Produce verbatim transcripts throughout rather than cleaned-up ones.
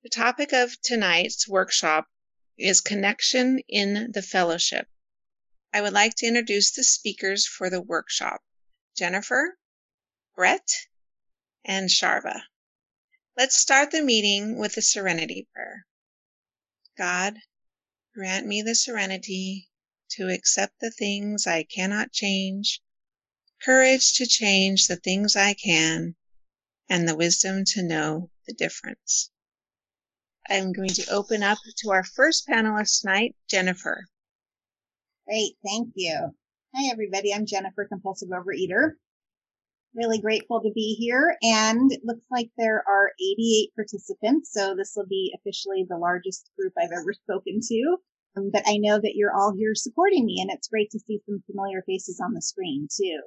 The topic of tonight's workshop is connection in the fellowship. I would like to introduce the speakers for the workshop, Jennifer, Brett, and Sharva. Let's start the meeting with the serenity prayer. God, grant me the serenity to accept the things I cannot change, courage to change the things I can, and the wisdom to know the difference. I'm going to open up to our first panelist tonight, Jennifer. Great, thank you. Hi, everybody. I'm Jennifer, compulsive overeater. Really grateful to be here, and it looks like there are eighty-eight participants, so this will be officially the largest group I've ever spoken to. Um, but I know that you're all here supporting me, and it's great to see some familiar faces on the screen, too.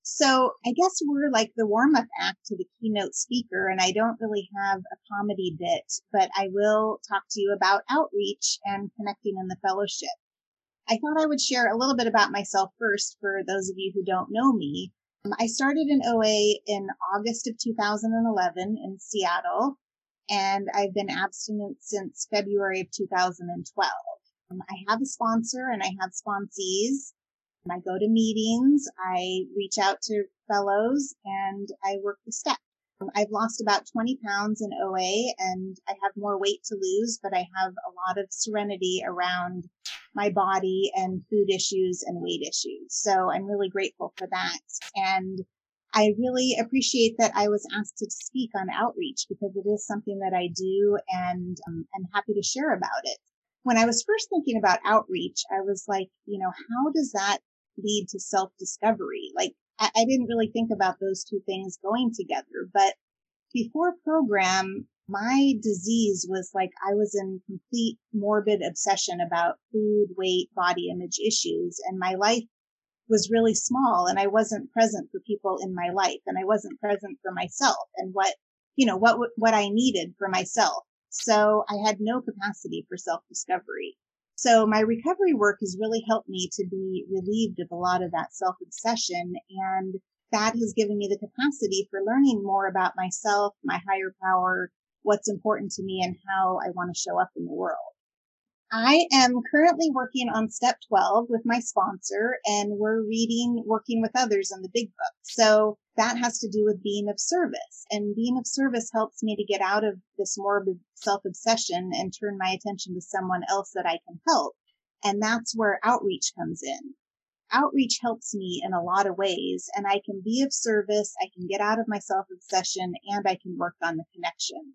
So I guess we're like the warm-up act to the keynote speaker, and I don't really have a comedy bit, but I will talk to you about outreach and connecting in the fellowship. I thought I would share a little bit about myself first for those of you who don't know me. Um, I started in O A in August of two thousand eleven in Seattle, and I've been abstinent since February of two thousand twelve. Um, I have a sponsor and I have sponsees. I go to meetings, I reach out to fellows, and I work the steps. Um, I've lost about twenty pounds in O A, and I have more weight to lose, but I have a lot of serenity around my body and food issues and weight issues. So I'm really grateful for that. And I really appreciate that I was asked to speak on outreach because it is something that I do, and um, I'm happy to share about it. When I was first thinking about outreach, I was like, you know, how does that lead to self-discovery? Like, I, I didn't really think about those two things going together. But before program, my disease was like I was in complete morbid obsession about food, weight, body image issues. And my life was really small, and I wasn't present for people in my life, and I wasn't present for myself and what, you know, what, what I needed for myself. So I had no capacity for self-discovery. So my recovery work has really helped me to be relieved of a lot of that self-obsession, and that has given me the capacity for learning more about myself, my higher power, what's important to me, and how I want to show up in the world. I am currently working on step twelve with my sponsor, and we're reading Working with Others in the Big Book. So that has to do with being of service, and being of service helps me to get out of this morbid self-obsession and turn my attention to someone else that I can help. And that's where outreach comes in. Outreach helps me in a lot of ways, and I can be of service, I can get out of my self-obsession, and I can work on the connection.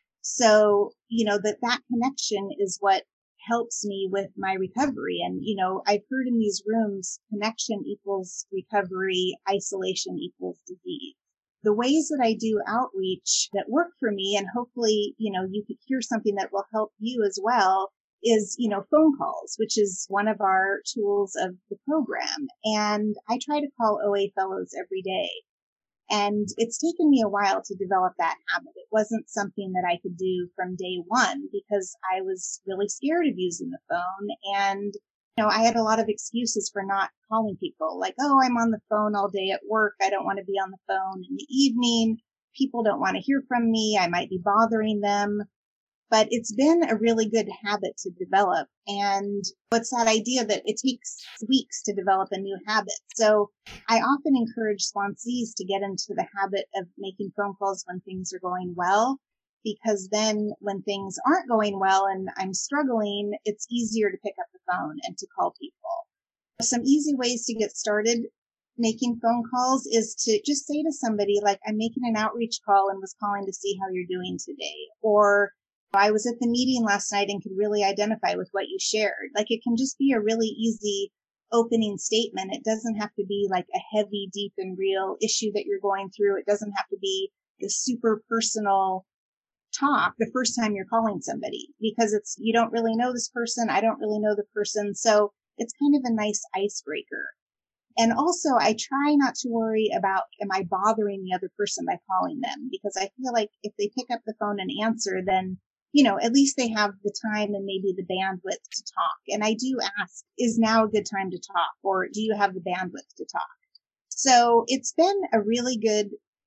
So, you know, that that connection is what helps me with my recovery. And, you know, I've heard in these rooms, connection equals recovery, isolation equals disease. The ways that I do outreach that work for me, and hopefully, you know, you could hear something that will help you as well, is, you know, phone calls, which is one of our tools of the program. And I try to call O A fellows every day. And it's taken me a while to develop that habit. It wasn't something that I could do from day one because I was really scared of using the phone. And, you know, I had a lot of excuses for not calling people, like, oh, I'm on the phone all day at work. I don't want to be on the phone in the evening. People don't want to hear from me. I might be bothering them. But it's been a really good habit to develop. And what's that idea that it takes weeks to develop a new habit? So I often encourage sponsees to get into the habit of making phone calls when things are going well, because then when things aren't going well and I'm struggling, it's easier to pick up the phone and to call people. Some easy ways to get started making phone calls is to just say to somebody, like, I'm making an outreach call and was calling to see how you're doing today. Or I was at the meeting last night and could really identify with what you shared. Like, it can just be a really easy opening statement. It doesn't have to be like a heavy, deep and real issue that you're going through. It doesn't have to be a super personal talk the first time you're calling somebody, because it's, you don't really know this person. I don't really know the person. So it's kind of a nice icebreaker. And also, I try not to worry about, am I bothering the other person by calling them? Because I feel like if they pick up the phone and answer, then, you know, at least they have the time and maybe the bandwidth to talk. And I do ask, is now a good time to talk? Or do you have the bandwidth to talk? So it's been a really good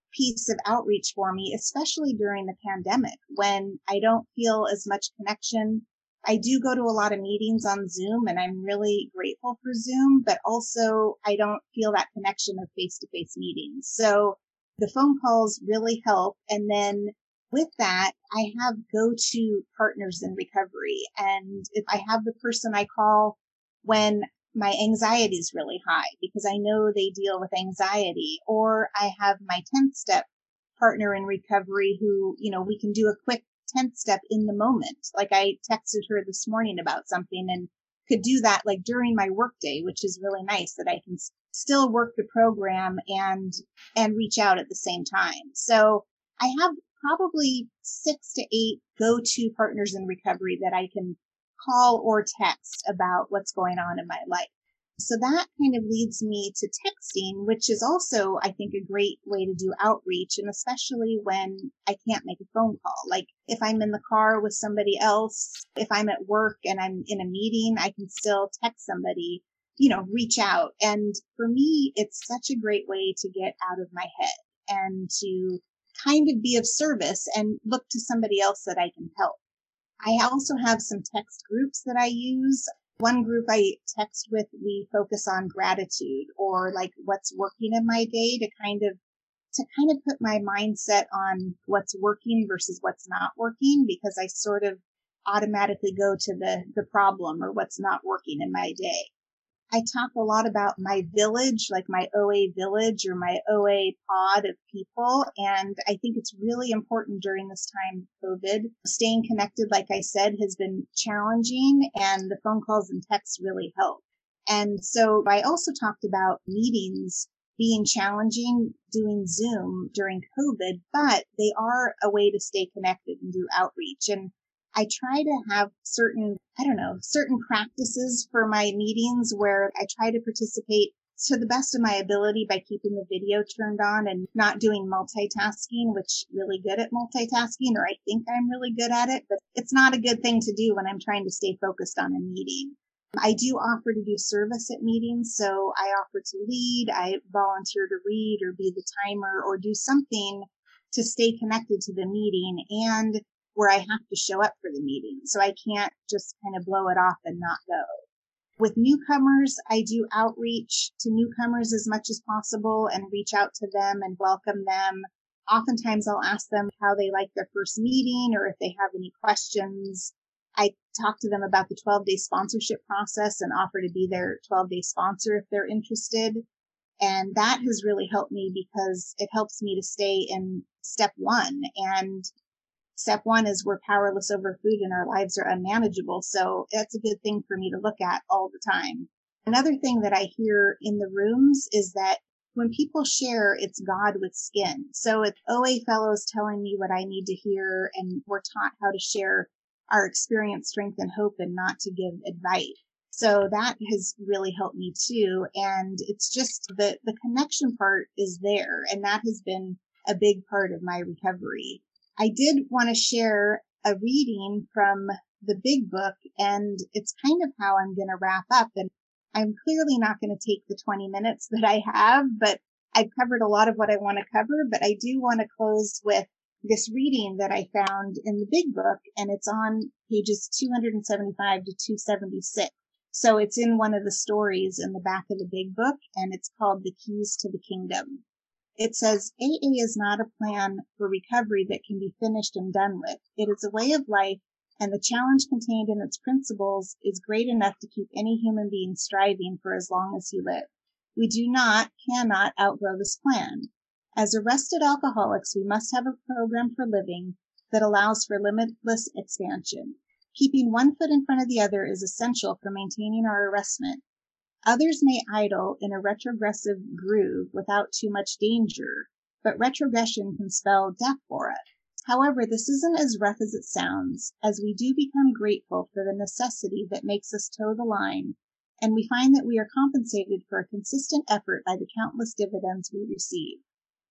piece of outreach for me, especially during the pandemic when I don't feel as much connection. I do go to a lot of meetings on Zoom, and I'm really grateful for Zoom, but also I don't feel that connection of face-to-face meetings. So the phone calls really help. And then with that, I have go-to partners in recovery. And if I have the person I call when my anxiety is really high because I know they deal with anxiety, or I have my tenth step partner in recovery who, you know, we can do a quick tenth step in the moment. Like I texted her this morning about something and could do that like during my workday, which is really nice that I can s- still work the program and, and reach out at the same time. So I have probably six to eight go-to partners in recovery that I can call or text about what's going on in my life. So that kind of leads me to texting, which is also, I think, a great way to do outreach. And especially when I can't make a phone call, like if I'm in the car with somebody else, if I'm at work and I'm in a meeting, I can still text somebody, you know, reach out. And for me, it's such a great way to get out of my head and to kind of be of service and look to somebody else that I can help. I also have some text groups that I use. One group I text with, we focus on gratitude or like what's working in my day to kind of, to kind of put my mindset on what's working versus what's not working, because I sort of automatically go to the, the problem or what's not working in my day. I talk a lot about my village, like my O A village or my O A pod of people. And I think it's really important during this time, COVID. Staying connected, like I said, has been challenging, and the phone calls and texts really help. And so I also talked about meetings being challenging doing Zoom during COVID, but they are a way to stay connected and do outreach. And I try to have certain, I don't know, certain practices for my meetings where I try to participate to the best of my ability by keeping the video turned on and not doing multitasking, which I'm really good at multitasking, or I think I'm really good at it, but it's not a good thing to do when I'm trying to stay focused on a meeting. I do offer to do service at meetings, so I offer to lead, I volunteer to read or be the timer or do something to stay connected to the meeting and where I have to show up for the meeting. So I can't just kind of blow it off and not go. With newcomers, I do outreach to newcomers as much as possible and reach out to them and welcome them. Oftentimes I'll ask them how they like their first meeting or if they have any questions. I talk to them about the twelve-day sponsorship process and offer to be their twelve-day sponsor if they're interested. And that has really helped me because it helps me to stay in step one. And step one is we're powerless over food and our lives are unmanageable. So that's a good thing for me to look at all the time. Another thing that I hear in the rooms is that when people share, it's God with skin. So it's O A fellows telling me what I need to hear, and we're taught how to share our experience, strength, and hope and not to give advice. So that has really helped me too. And it's just the, the connection part is there. And that has been a big part of my recovery. I did want to share a reading from the big book, and it's kind of how I'm going to wrap up. And I'm clearly not going to take the twenty minutes that I have, but I've covered a lot of what I want to cover. But I do want to close with this reading that I found in the big book, and it's on pages two seventy-five to two seventy-six. So it's in one of the stories in the back of the big book, and it's called The Keys to the Kingdom. It says, A A is not a plan for recovery that can be finished and done with. It is a way of life, and the challenge contained in its principles is great enough to keep any human being striving for as long as he lives. We do not, cannot outgrow this plan. As arrested alcoholics, we must have a program for living that allows for limitless expansion. Keeping one foot in front of the other is essential for maintaining our arrestment. Others may idle in a retrogressive groove without too much danger, but retrogression can spell death for us. However, this isn't as rough as it sounds, as we do become grateful for the necessity that makes us toe the line, and we find that we are compensated for a consistent effort by the countless dividends we receive.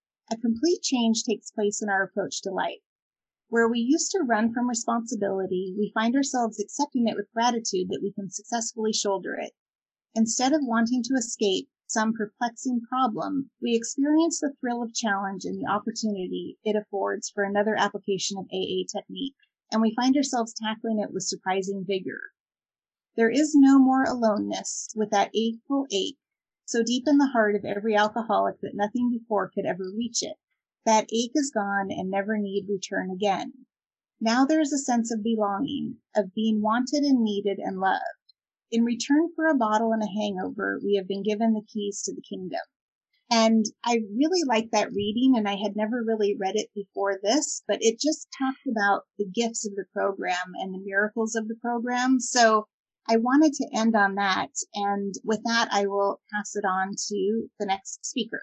A complete change takes place in our approach to life. Where we used to run from responsibility, we find ourselves accepting it with gratitude that we can successfully shoulder it. Instead of wanting to escape, some perplexing problem, we experience the thrill of challenge and the opportunity it affords for another application of A A technique, and we find ourselves tackling it with surprising vigor. There is no more aloneness with that achful ache, so deep in the heart of every alcoholic that nothing before could ever reach it. That ache is gone and never need return again. Now there is a sense of belonging, of being wanted and needed and loved. In return for a bottle and a hangover, we have been given the keys to the kingdom. And I really like that reading, and I had never really read it before this, but it just talked about the gifts of the program and the miracles of the program. So I wanted to end on that. And with that, I will pass it on to the next speaker.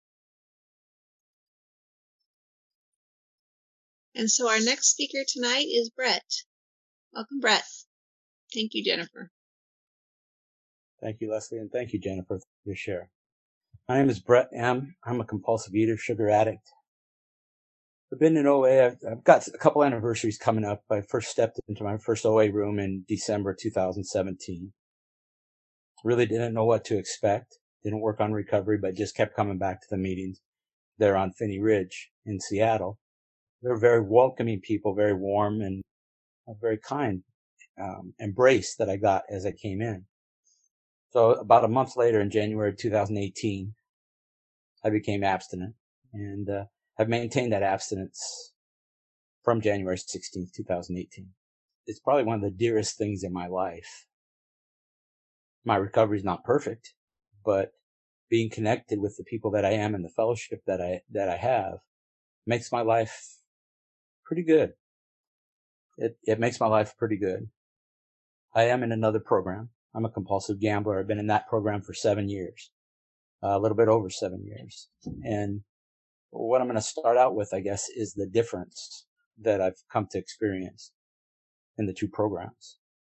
And so our next speaker tonight is Brett. Welcome, Brett. Thank you, Jennifer. Thank you, Leslie, and thank you, Jennifer, for your share. My name is Brett M. I'm a compulsive eater, sugar addict. I've been in O A. I've, I've got a couple anniversaries coming up. I first stepped into my first O A room in December two thousand seventeen. Really didn't know what to expect. Didn't work on recovery, but just kept coming back to the meetings there on Phinney Ridge in Seattle. They're very welcoming people, very warm and a very kind um, embrace that I got as I came in. So about a month later, in January two thousand eighteen, I became abstinent, and uh, have maintained that abstinence from January sixteenth, two thousand eighteen. It's probably one of the dearest things in my life. My recovery is not perfect, but being connected with the people that I am and the fellowship that I that I have makes my life pretty good. It it makes my life pretty good. I am in another program. I'm a compulsive gambler. I've been in that program for seven years, uh, a little bit over seven years. And what I'm going to start out with, I guess, is the difference that I've come to experience in the two programs.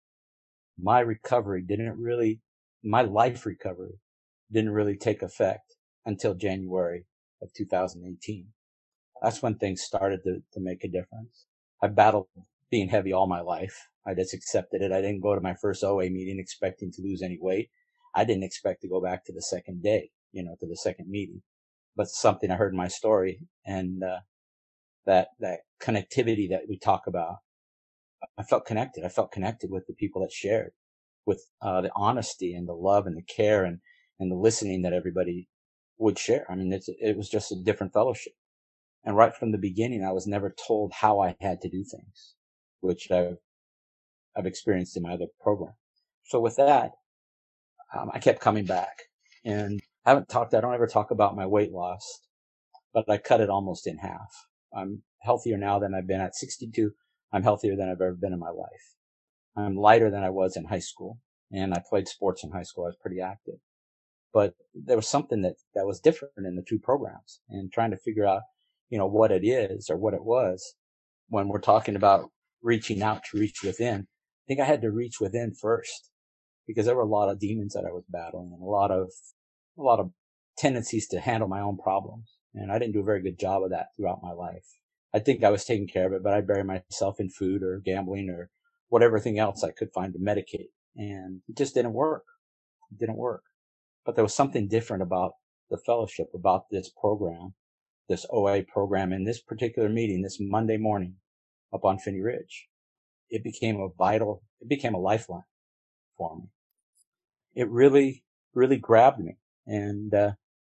My recovery didn't really, my life recovery didn't really take effect until January of two thousand eighteen. That's when things started to, to make a difference. I battled being heavy all my life. I just accepted it. I didn't go to my first O A meeting expecting to lose any weight. I didn't expect to go back to the second day, you know, to the second meeting. But something I heard in my story, and uh, that that connectivity that we talk about, I felt connected. I felt connected with the people that shared, with uh, the honesty and the love and the care and, and the listening that everybody would share. I mean, it's, it was just a different fellowship. And right from the beginning, I was never told how I had to do things, which I've, I've experienced in my other program. So with that, um, I kept coming back, and I haven't talked, I don't ever talk about my weight loss, but I cut it almost in half. I'm healthier now than I've been at sixty-two. I'm healthier than I've ever been in my life. I'm lighter than I was in high school, and I played sports in high school. I was pretty active, but there was something that, that was different in the two programs, and trying to figure out, you know, what it is or what it was. When we're talking about reaching out to reach within, I think I had to reach within first, because there were a lot of demons that I was battling and a lot of, a lot of tendencies to handle my own problems. And I didn't do a very good job of that throughout my life. I think I was taking care of it, but I'd bury myself in food or gambling or whatever thing else I could find to medicate. And it just didn't work. It didn't work. But there was something different about the fellowship, about this program, this O A program, in this particular meeting, this Monday morning up on Phinney Ridge. It became a vital, it became a lifeline for me. It really, really grabbed me. And, uh,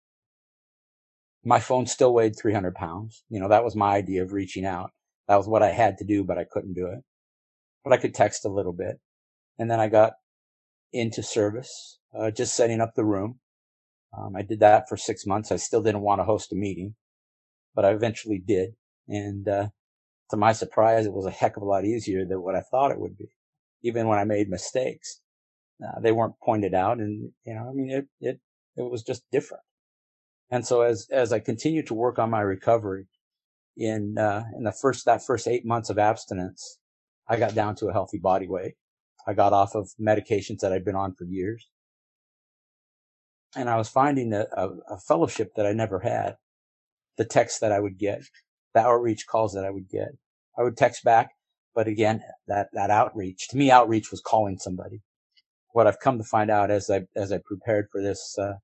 my phone still weighed three hundred pounds. You know, that was my idea of reaching out. That was what I had to do, but I couldn't do it. But I could text a little bit. And then I got into service, uh, just setting up the room. Um, I did that for six months. I still didn't want to host a meeting, but I eventually did. And, uh, to my surprise, it was a heck of a lot easier than what I thought it would be. Even when I made mistakes, uh, they weren't pointed out. And, you know, I mean, it, it, it was just different. And so as, as I continued to work on my recovery in, uh, in the first, that first eight months of abstinence, I got down to a healthy body weight. I got off of medications that I'd been on for years. And I was finding a, a, a fellowship that I never had. The texts that I would get, the outreach calls that I would get. I would text back, but again, that, that outreach, to me, outreach was calling somebody. What I've come to find out as I, as I prepared for this, uh,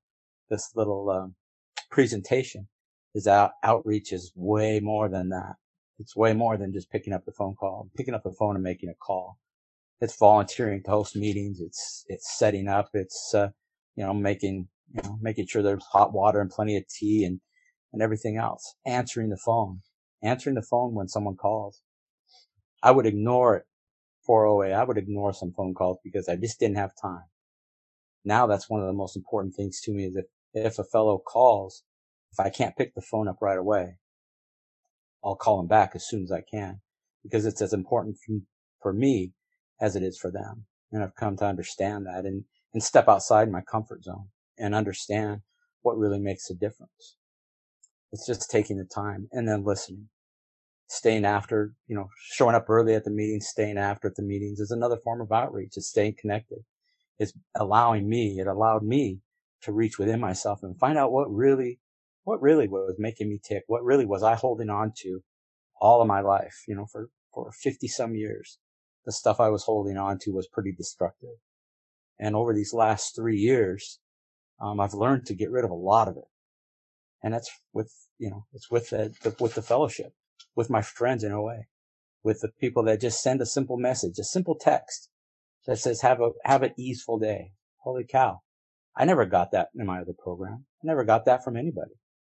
this little um, presentation is out, outreach is way more than that. It's way more than just picking up the phone call, picking up the phone and making a call. It's volunteering to host meetings. It's, it's setting up. It's, uh, you know, making, you know, making sure there's hot water and plenty of tea and, and everything else. Answering the phone, answering the phone when someone calls. I would ignore it for O A. I would ignore some phone calls because I just didn't have time. Now that's one of the most important things to me is if, if a fellow calls, if I can't pick the phone up right away, I'll call him back as soon as I can because it's as important for, for me as it is for them. And I've come to understand that and, and step outside my comfort zone and understand what really makes a difference. It's just taking the time and then listening, staying after, you know, showing up early at the meetings, staying after at the meetings is another form of outreach. It's staying connected. It's allowing me, it allowed me to reach within myself and find out what really, what really was making me tick. What really was I holding on to all of my life, you know, for, for fifty some years. The stuff I was holding on to was pretty destructive. And over these last three years, um, I've learned to get rid of a lot of it. And that's with, you know, it's with the, the with the fellowship, with my friends in O A, with the people that just send a simple message, a simple text that says, have a, have an easeful day. Holy cow. I never got that in my other program. I never got that from anybody.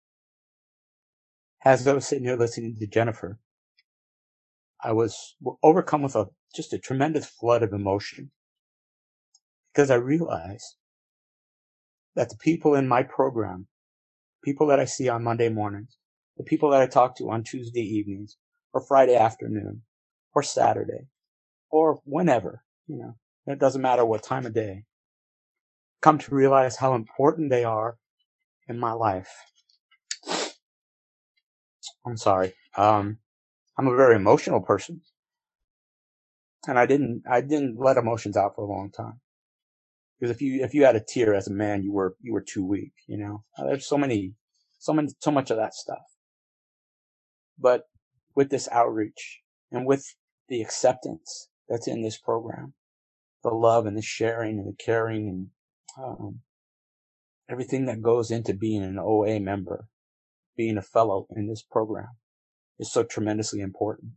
As I was sitting here listening to Jennifer, I was overcome with a, just a tremendous flood of emotion because I realized that the people in my program, people that I see on Monday mornings, the people that I talk to on Tuesday evenings or Friday afternoon or Saturday or whenever, you know, it doesn't matter what time of day, come to realize how important they are in my life. I'm sorry. Um, I'm a very emotional person. And I didn't, I didn't let emotions out for a long time. Because if you, if you had a tear as a man, you were, you were too weak, you know. There's so many, so many, so much of that stuff. But with this outreach and with the acceptance that's in this program, the love and the sharing and the caring and, um, everything that goes into being an O A member, being a fellow in this program is so tremendously important.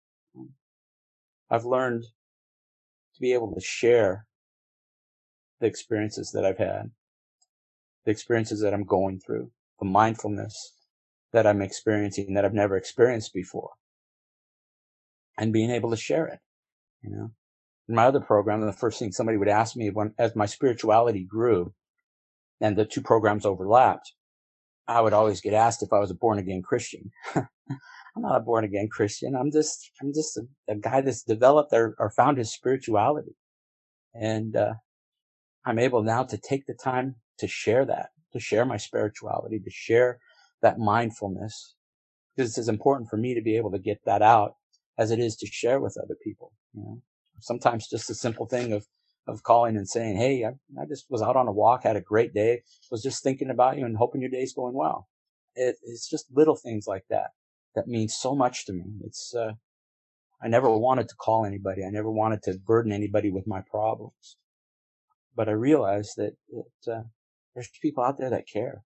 I've learned to be able to share the experiences that I've had, the experiences that I'm going through, the mindfulness that I'm experiencing that I've never experienced before, and being able to share it, you know. In my other program, the first thing somebody would ask me when, as my spirituality grew and the two programs overlapped, I would always get asked if I was a born again Christian. I'm not a born again Christian. I'm just, I'm just a, a guy that's developed or, or found his spirituality. And, uh, I'm able now to take the time to share that, to share my spirituality, to share that mindfulness, because it's as important for me to be able to get that out as it is to share with other people. You know, sometimes just a simple thing of, of calling and saying, hey, I, I just was out on a walk, had a great day, was just thinking about you and hoping your day's going well. It, it's just little things like that that mean so much to me. It's, uh, I never wanted to call anybody. I never wanted to burden anybody with my problems. But I realized that, that uh, there's people out there that care.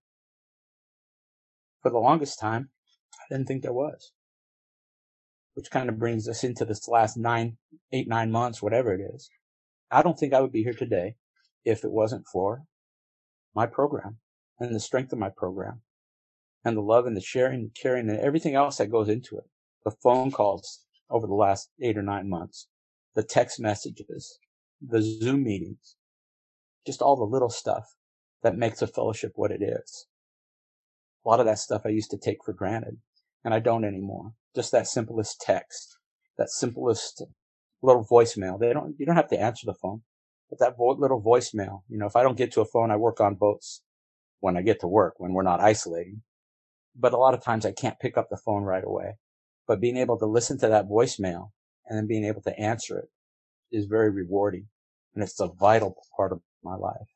For the longest time, I didn't think there was. Which kind of brings us into this last nine, eight, nine months, whatever it is. I don't think I would be here today if it wasn't for my program and the strength of my program and the love and the sharing and caring and everything else that goes into it. The phone calls over the last eight or nine months, the text messages, the Zoom meetings, just all the little stuff that makes a fellowship what it is. A lot of that stuff I used to take for granted, and I don't anymore. Just that simplest text, that simplest little voicemail. They don't, you don't have to answer the phone, but that vo- little voicemail, you know, if I don't get to a phone, I work on boats when I get to work, when we're not isolating. But a lot of times I can't pick up the phone right away. But being able to listen to that voicemail and then being able to answer it is very rewarding. And it's a vital part of my life.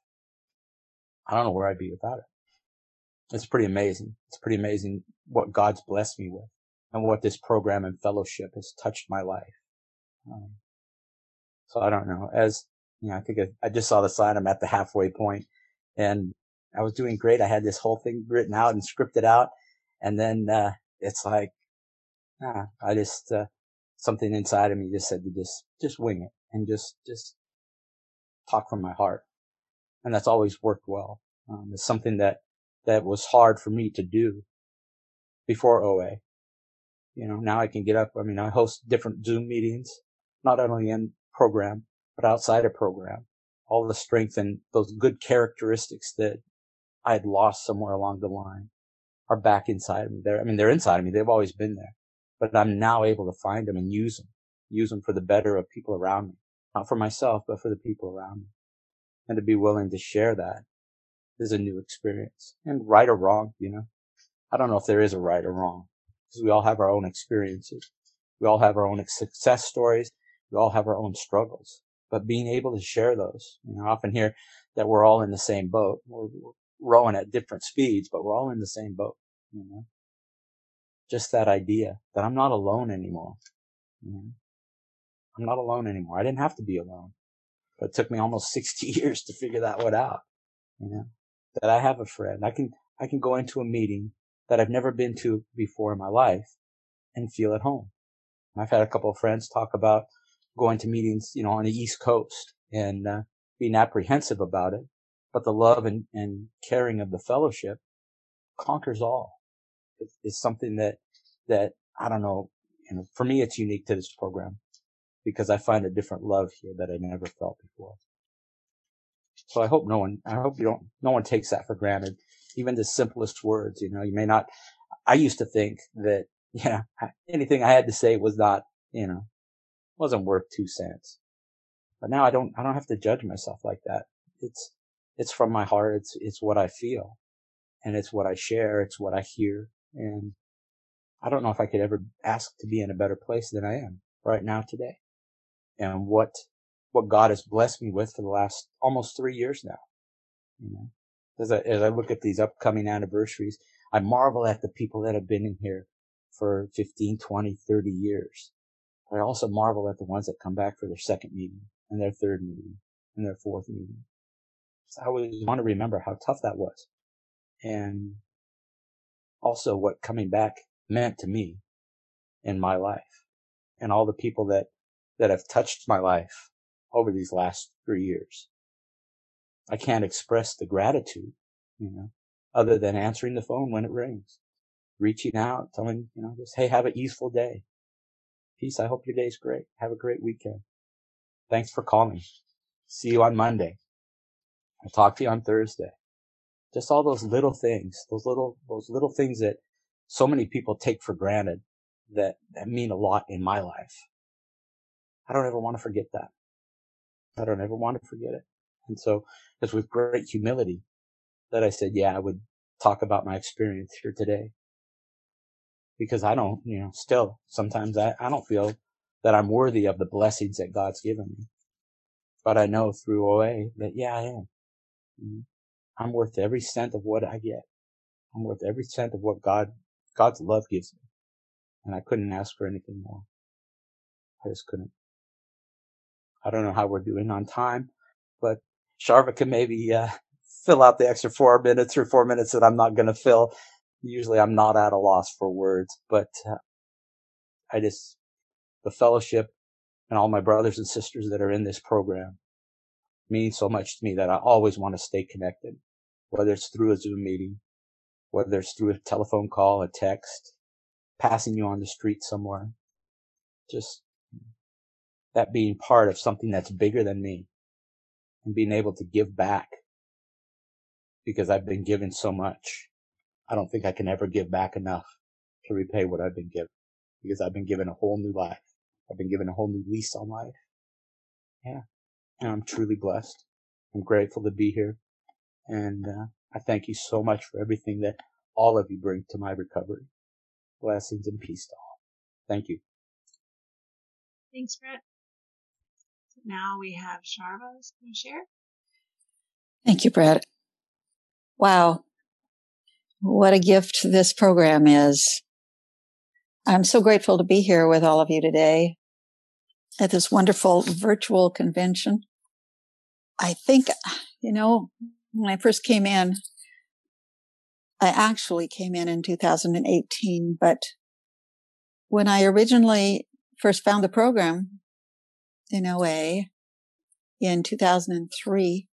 I don't know where I'd be without it. It's pretty amazing. It's pretty amazing what God's blessed me with and what this program and fellowship has touched my life. Um, so I don't know. As, you know, I think I, I just saw the sign. I'm at the halfway point, and I was doing great. I had this whole thing written out and scripted out. And then, uh, it's like, ah, I just, uh, something inside of me just said to just, just wing it and just, just talk from my heart. And that's always worked well. Um, it's something that, that was hard for me to do before O A. You know, now I can get up. I mean, I host different Zoom meetings, not only in program, but outside of program. All the strength and those good characteristics that I had lost somewhere along the line are back inside of me. They're, I mean, they're inside of me. They've always been there, but I'm now able to find them and use them, use them for the better of people around me, not for myself, but for the people around me. And to be willing to share that is a new experience. And right or wrong, you know, I don't know if there is a right or wrong, because we all have our own experiences. We all have our own success stories. We all have our own struggles, but being able to share those, you know, I often hear that we're all in the same boat. We're, we're rowing at different speeds, but we're all in the same boat, you know, just that idea that I'm not alone anymore. You know? I'm not alone anymore. I didn't have to be alone, but it took me almost sixty years to figure that one out, you know, that I have a friend. I can, I can go into a meeting that I've never been to before in my life and feel at home. I've had a couple of friends talk about going to meetings, you know, on the East Coast and uh, being apprehensive about it. But the love and, and caring of the fellowship conquers all. It's, it's something that, that I don't know, you know, for me, it's unique to this program because I find a different love here that I never felt before. So I hope no one, I hope you don't, no one takes that for granted. Even the simplest words, you know, you may not, I used to think that, you know, anything I had to say was not, you know, wasn't worth two cents. But now I don't, I don't have to judge myself like that. It's, it's from my heart. It's, it's what I feel and it's what I share. It's what I hear. And I don't know if I could ever ask to be in a better place than I am right now today. And what, what God has blessed me with for the last almost three years now, you know, as I, as I look at these upcoming anniversaries, I marvel at the people that have been in here for fifteen, twenty, thirty years. I also marvel at the ones that come back for their second meeting and their third meeting and their fourth meeting. So I always want to remember how tough that was and also what coming back meant to me in my life and all the people that, that have touched my life over these last three years. I can't express the gratitude, you know, other than answering the phone when it rings, reaching out, telling, you know, just, hey, have a easeful day. Peace. I hope your day's great. Have a great weekend. Thanks for calling. See you on Monday. I'll talk to you on Thursday. Just all those little things, those little, those little things that so many people take for granted that, that mean a lot in my life. I don't ever want to forget that. I don't ever want to forget it. And so it's with great humility that I said, yeah, I would talk about my experience here today. Because I don't, you know, still, sometimes I, I don't feel that I'm worthy of the blessings that God's given me. But I know through O A that, yeah, I am. Mm-hmm. I'm worth every cent of what I get. I'm worth every cent of what God, God's love gives me. And I couldn't ask for anything more. I just couldn't. I don't know how we're doing on time, but Sharva can maybe, uh, fill out the extra four minutes or four minutes that I'm not going to fill. Usually I'm not at a loss for words, but uh, I just, the fellowship and all my brothers and sisters that are in this program mean so much to me that I always want to stay connected, whether it's through a Zoom meeting, whether it's through a telephone call, a text, passing you on the street somewhere, just that being part of something that's bigger than me and being able to give back because I've been given so much. I don't think I can ever give back enough to repay what I've been given because I've been given a whole new life. I've been given a whole new lease on life. Yeah. And I'm truly blessed. I'm grateful to be here. And uh, I thank you so much for everything that all of you bring to my recovery. Blessings and peace to all. Thank you. Thanks, Brett. Now we have Sharva who's going to share. Thank you, Brett. Wow. What a gift this program is. I'm so grateful to be here with all of you today at this wonderful virtual convention. I think, you know, when I first came in, I actually came in in two thousand eighteen, but when I originally first found the program in O A in two thousand three,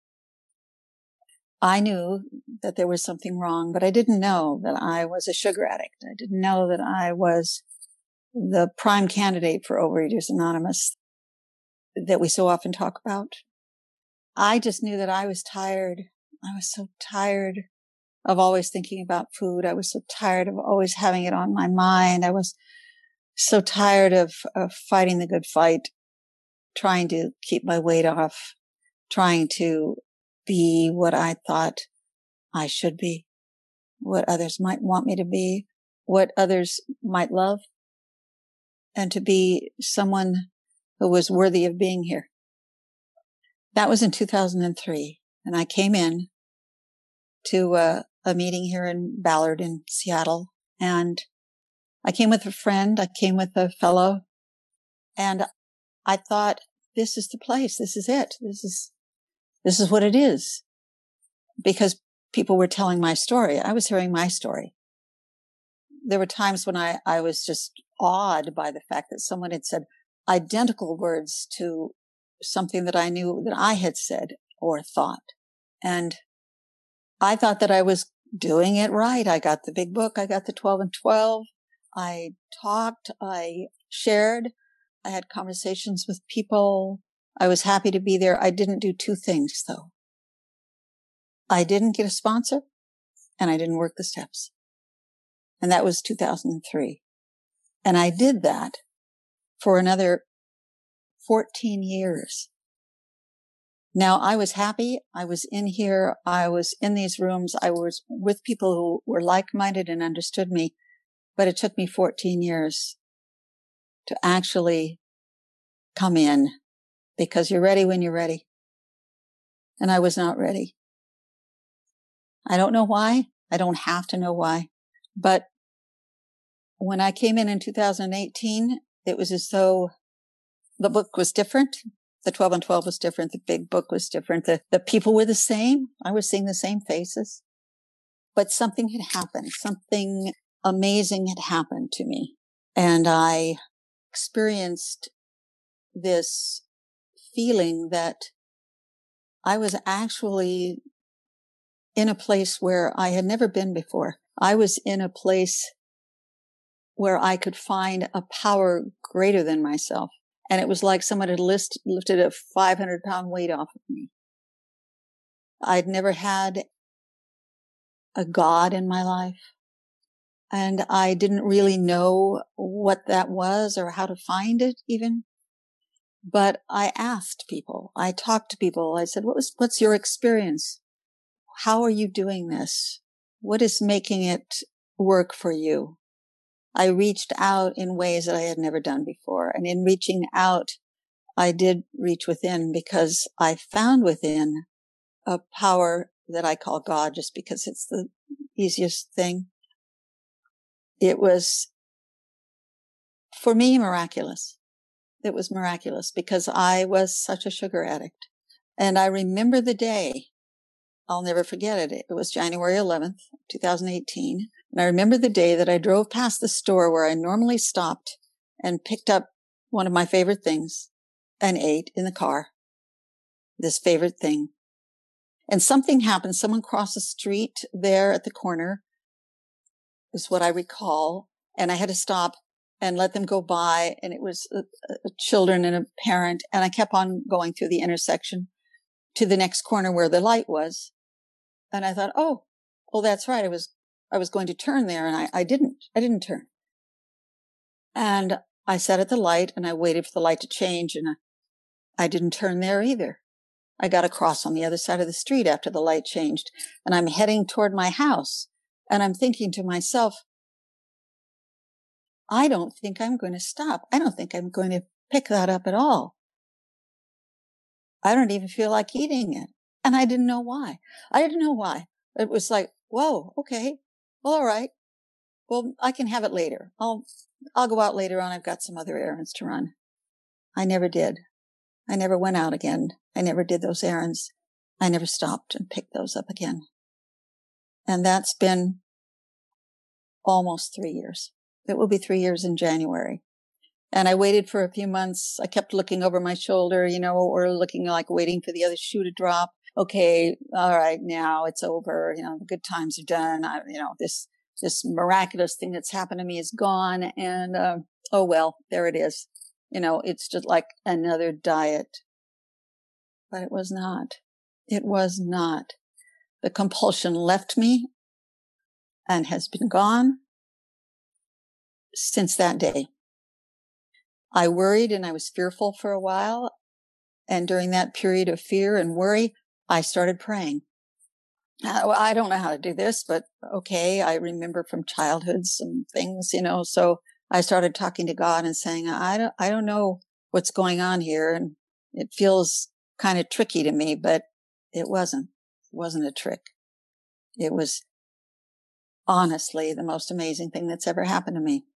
I knew that there was something wrong, but I didn't know that I was a sugar addict. I didn't know that I was the prime candidate for Overeaters Anonymous that we so often talk about. I just knew that I was tired. I was so tired of always thinking about food. I was so tired of always having it on my mind. I was so tired of, of fighting the good fight, trying to keep my weight off, trying to be what I thought I should be, what others might want me to be, what others might love, and to be someone who was worthy of being here. That was in two thousand three, and I came in to a, a meeting here in Ballard in Seattle, and I came with a friend, I came with a fellow, and I thought, this is the place, this is it, this is This is what it is, because people were telling my story. I was hearing my story. There were times when I, I was just awed by the fact that someone had said identical words to something that I knew that I had said or thought. And I thought that I was doing it right. I got the big book. I got the twelve and twelve. I talked. I shared. I had conversations with people. I was happy to be there. I didn't do two things, though. I didn't get a sponsor, and I didn't work the steps. And that was two thousand three. And I did that for another fourteen years. Now, I was happy. I was in here. I was in these rooms. I was with people who were like-minded and understood me. But it took me fourteen years to actually come in, because you're ready when you're ready. And I was not ready. I don't know why. I don't have to know why. But when I came in in two thousand eighteen, it was as though the book was different. The twelve and twelve was different. The big book was different. The, the people were the same. I was seeing the same faces. But something had happened. Something amazing had happened to me. And I experienced this feeling that I was actually in a place where I had never been before. I was in a place where I could find a power greater than myself. And it was like someone had list, lifted a five hundred pound weight off of me. I'd never had a God in my life. And I didn't really know what that was or how to find it even. But I asked people, I talked to people. I said, what was, what's your experience? How are you doing this? What is making it work for you? I reached out in ways that I had never done before. And in reaching out, I did reach within, because I found within a power that I call God, just because it's the easiest thing. It was, for me, miraculous. It was miraculous because I was such a sugar addict. And I remember the day. I'll never forget it. It was January eleventh, twenty eighteen. And I remember the day that I drove past the store where I normally stopped and picked up one of my favorite things and ate in the car. This favorite thing. And something happened. Someone crossed the street there at the corner, is what I recall. And I had to stop and let them go by. And it was a, a children and a parent. And I kept on going through the intersection to the next corner where the light was. And I thought, oh, well, that's right. I was, I was going to turn there, and I, I didn't, I didn't turn. And I sat at the light and I waited for the light to change, and I, I didn't turn there either. I got across on the other side of the street after the light changed, and I'm heading toward my house, and I'm thinking to myself, I don't think I'm going to stop. I don't think I'm going to pick that up at all. I don't even feel like eating it. And I didn't know why. I didn't know why. It was like, whoa, okay. Well, all right. Well, I can have it later. I'll, I'll go out later on. I've got some other errands to run. I never did. I never went out again. I never did those errands. I never stopped and picked those up again. And that's been almost three years. It will be three years in January. And I waited for a few months. I kept looking over my shoulder, you know, or looking like waiting for the other shoe to drop. Okay, all right, now it's over. You know, the good times are done. I, you know, this this miraculous thing that's happened to me is gone. And uh, oh, well, there it is. You know, it's just like another diet. But it was not. It was not. The compulsion left me and has been gone since that day. I worried and I was fearful for a while. And during that period of fear and worry, I started praying. Uh, I don't know how to do this, but okay, I remember from childhood some things, you know, so I started talking to God and saying, I don't, I don't know what's going on here. And it feels kind of tricky to me, but it wasn't. It wasn't a trick. It was honestly the most amazing thing that's ever happened to me.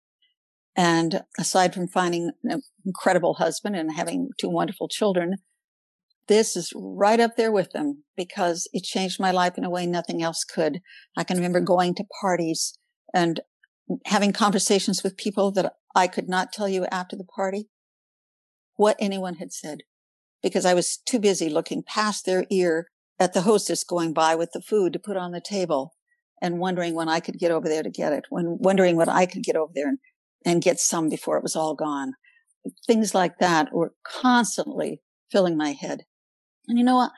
And aside from finding an incredible husband and having two wonderful children, this is right up there with them because it changed my life in a way nothing else could. I can remember going to parties and having conversations with people that I could not tell you after the party what anyone had said because I was too busy looking past their ear at the hostess going by with the food to put on the table and wondering when I could get over there to get it, when wondering when I could get over there and, and get some before it was all gone. Things like that were constantly filling my head. And you know what?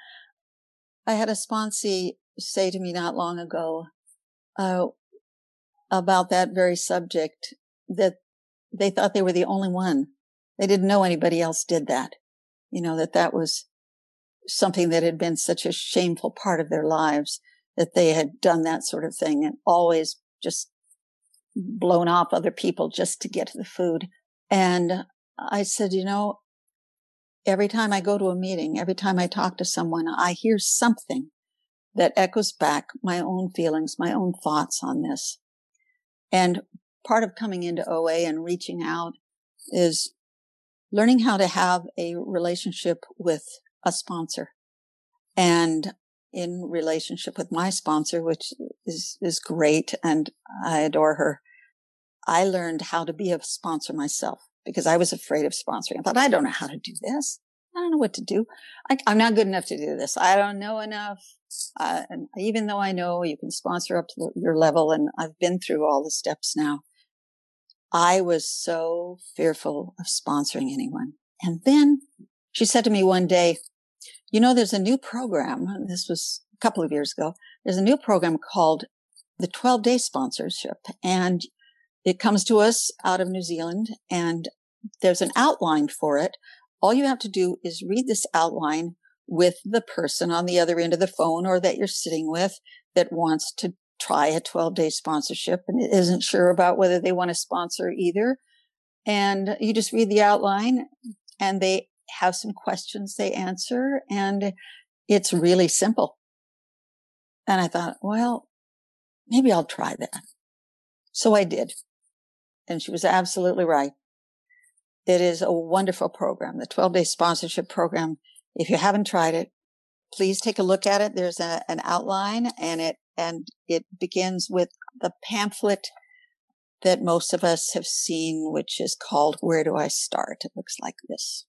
I had a sponsee say to me not long ago uh, about that very subject that they thought they were the only one. They didn't know anybody else did that. You know, that that was something that had been such a shameful part of their lives, that they had done that sort of thing and always just blown off other people just to get to the food. And I said, you know, every time I go to a meeting, every time I talk to someone, I hear something that echoes back my own feelings, my own thoughts on this. And part of coming into O A and reaching out is learning how to have a relationship with a sponsor. And in relationship with my sponsor, which is, is great, and I adore her, I learned how to be a sponsor myself because I was afraid of sponsoring. I thought, I don't know how to do this. I don't know what to do. I, I'm not good enough to do this. I don't know enough. Uh, and even though I know you can sponsor up to your level, and I've been through all the steps now, I was so fearful of sponsoring anyone. And then she said to me one day, you know, there's a new program. This was a couple of years ago. There's a new program called the twelve day sponsorship. And it comes to us out of New Zealand, and there's an outline for it. All you have to do is read this outline with the person on the other end of the phone or that you're sitting with that wants to try a twelve day sponsorship and isn't sure about whether they want to sponsor either. And you just read the outline and they have some questions they answer, and it's really simple. And I thought, well, maybe I'll try that. So I did. And she was absolutely right. It is a wonderful program, the twelve day sponsorship program. If you haven't tried it, please take a look at it. There's a, an outline, and it, and it begins with the pamphlet that most of us have seen, which is called Where Do I Start? It looks like this.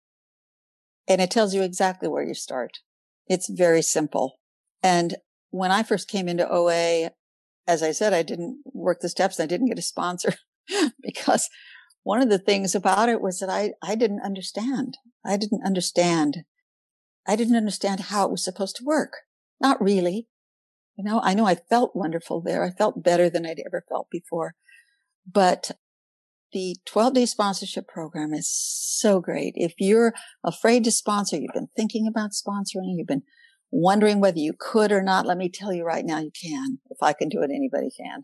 And it tells you exactly where you start. It's very simple. And when I first came into O A, as I said, I didn't work the steps. I didn't get a sponsor because one of the things about it was that I, I didn't understand. I didn't understand. I didn't understand how it was supposed to work. Not really. You know, I know I felt wonderful there. I felt better than I'd ever felt before. But the twelve day sponsorship program is so great. If you're afraid to sponsor, you've been thinking about sponsoring, you've been wondering whether you could or not, let me tell you right now, you can. If I can do it, anybody can.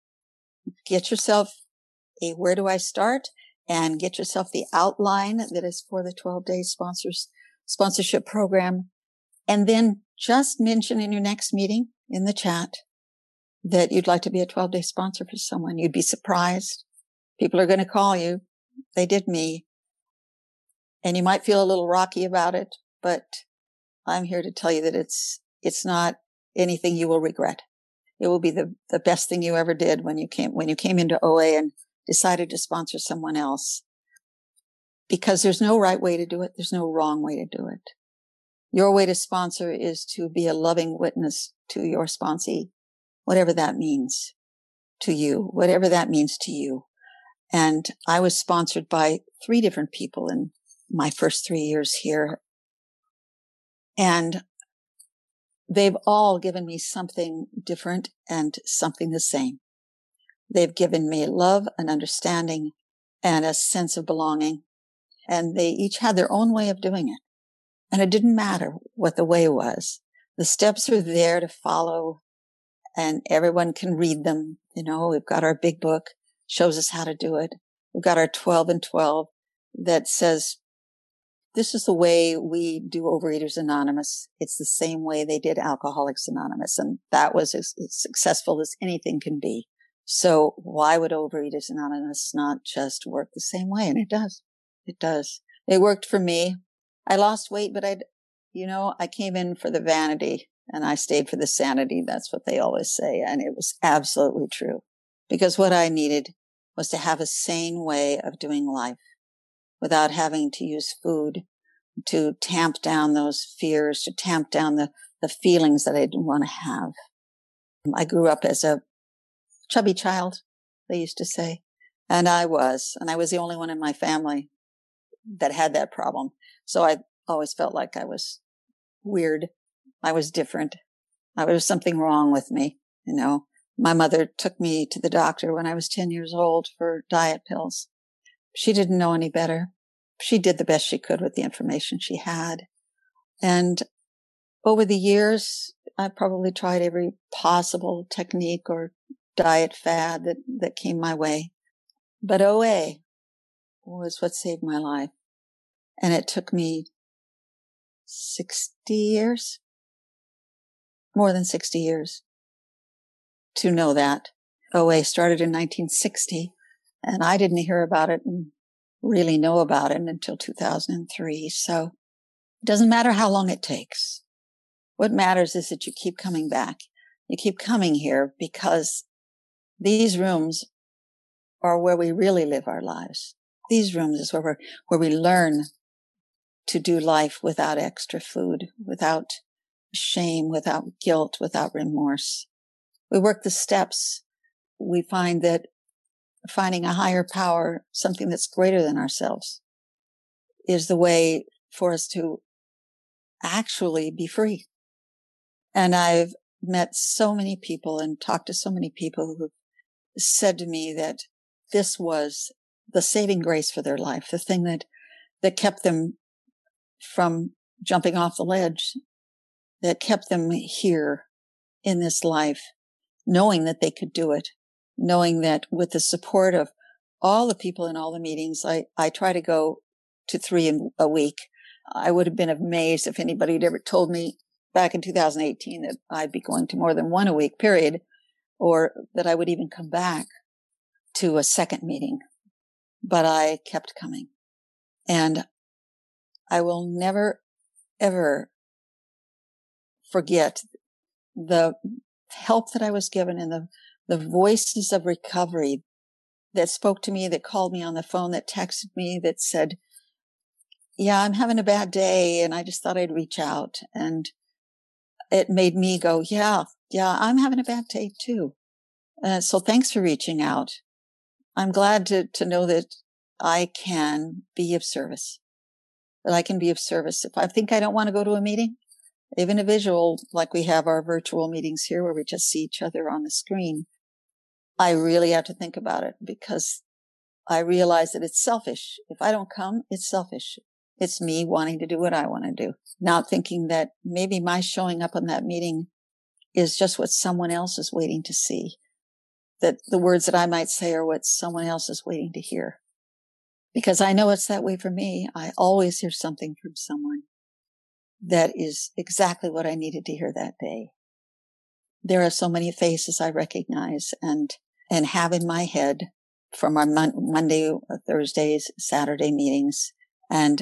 Get yourself a Where Do I Start? And get yourself the outline that is for the twelve day sponsors sponsorship program. And then just mention in your next meeting in the chat that you'd like to be a twelve day sponsor for someone. You'd be surprised. People are going to call you. They did me. And you might feel a little rocky about it, but I'm here to tell you that it's, it's not anything you will regret. it will be the, the best thing you ever did when you came, when you came into O A and decided to sponsor someone else. Because there's no right way to do it. There's no wrong way to do it. Your way to sponsor is to be a loving witness to your sponsee, whatever that means to you, whatever that means to you. And I was sponsored by three different people in my first three years here. And they've all given me something different and something the same. They've given me love and understanding and a sense of belonging. And they each had their own way of doing it. And it didn't matter what the way was. The steps are there to follow, and everyone can read them. You know, we've got our big book, shows us how to do it. We've got our twelve and twelve that says, this is the way we do Overeaters Anonymous. It's the same way they did Alcoholics Anonymous. And that was as, as successful as anything can be. So why would Overeaters Anonymous not just work the same way? And it does. It does. It worked for me. I lost weight, but I'd, you know, I came in for the vanity and I stayed for the sanity. That's what they always say. And it was absolutely true, because what I needed was to have a sane way of doing life without having to use food to tamp down those fears, to tamp down the, the feelings that I didn't want to have. I grew up as a chubby child, they used to say, and I was, and I was the only one in my family that had that problem. So I always felt like I was weird. I was different. There was something wrong with me. You know, my mother took me to the doctor when I was ten years old for diet pills. She didn't know any better. She did the best she could with the information she had. And over the years, I probably tried every possible technique or diet fad that, that came my way. But O A was what saved my life. And it took me sixty years, more than sixty years, to know that. O A started in nineteen sixty, and I didn't hear about it and really know about it until two thousand three. So it doesn't matter how long it takes. What matters is that you keep coming back. You keep coming here, because these rooms are where we really live our lives. These rooms is where we're, where we learn to do life without extra food, without shame, without guilt, without remorse. We work the steps. We find that finding a higher power, something that's greater than ourselves, is the way for us to actually be free. And I've met so many people and talked to so many people who said to me that this was the saving grace for their life, the thing that, that kept them from jumping off the ledge, that kept them here in this life, knowing that they could do it, knowing that with the support of all the people in all the meetings, I, I try to go to three in a week. I would have been amazed if anybody had ever told me back in two thousand eighteen that I'd be going to more than one a week, period, or that I would even come back to a second meeting. But I kept coming. And I will never, ever forget the help that I was given and the, the voices of recovery that spoke to me, that called me on the phone, that texted me, that said, yeah, I'm having a bad day, and I just thought I'd reach out. And it made me go, yeah, yeah, I'm having a bad day too. Uh, so thanks for reaching out. I'm glad to, to know that I can be of service, that I can be of service. If I think I don't want to go to a meeting, even a visual, like we have our virtual meetings here where we just see each other on the screen, I really have to think about it, because I realize that it's selfish. If I don't come, it's selfish. It's me wanting to do what I want to do, not thinking that maybe my showing up on that meeting is just what someone else is waiting to see, that the words that I might say are what someone else is waiting to hear. Because I know it's that way for me. I always hear something from someone that is exactly what I needed to hear that day. There are so many faces I recognize and, and have in my head from our mon- Monday, Thursdays, Saturday meetings. And,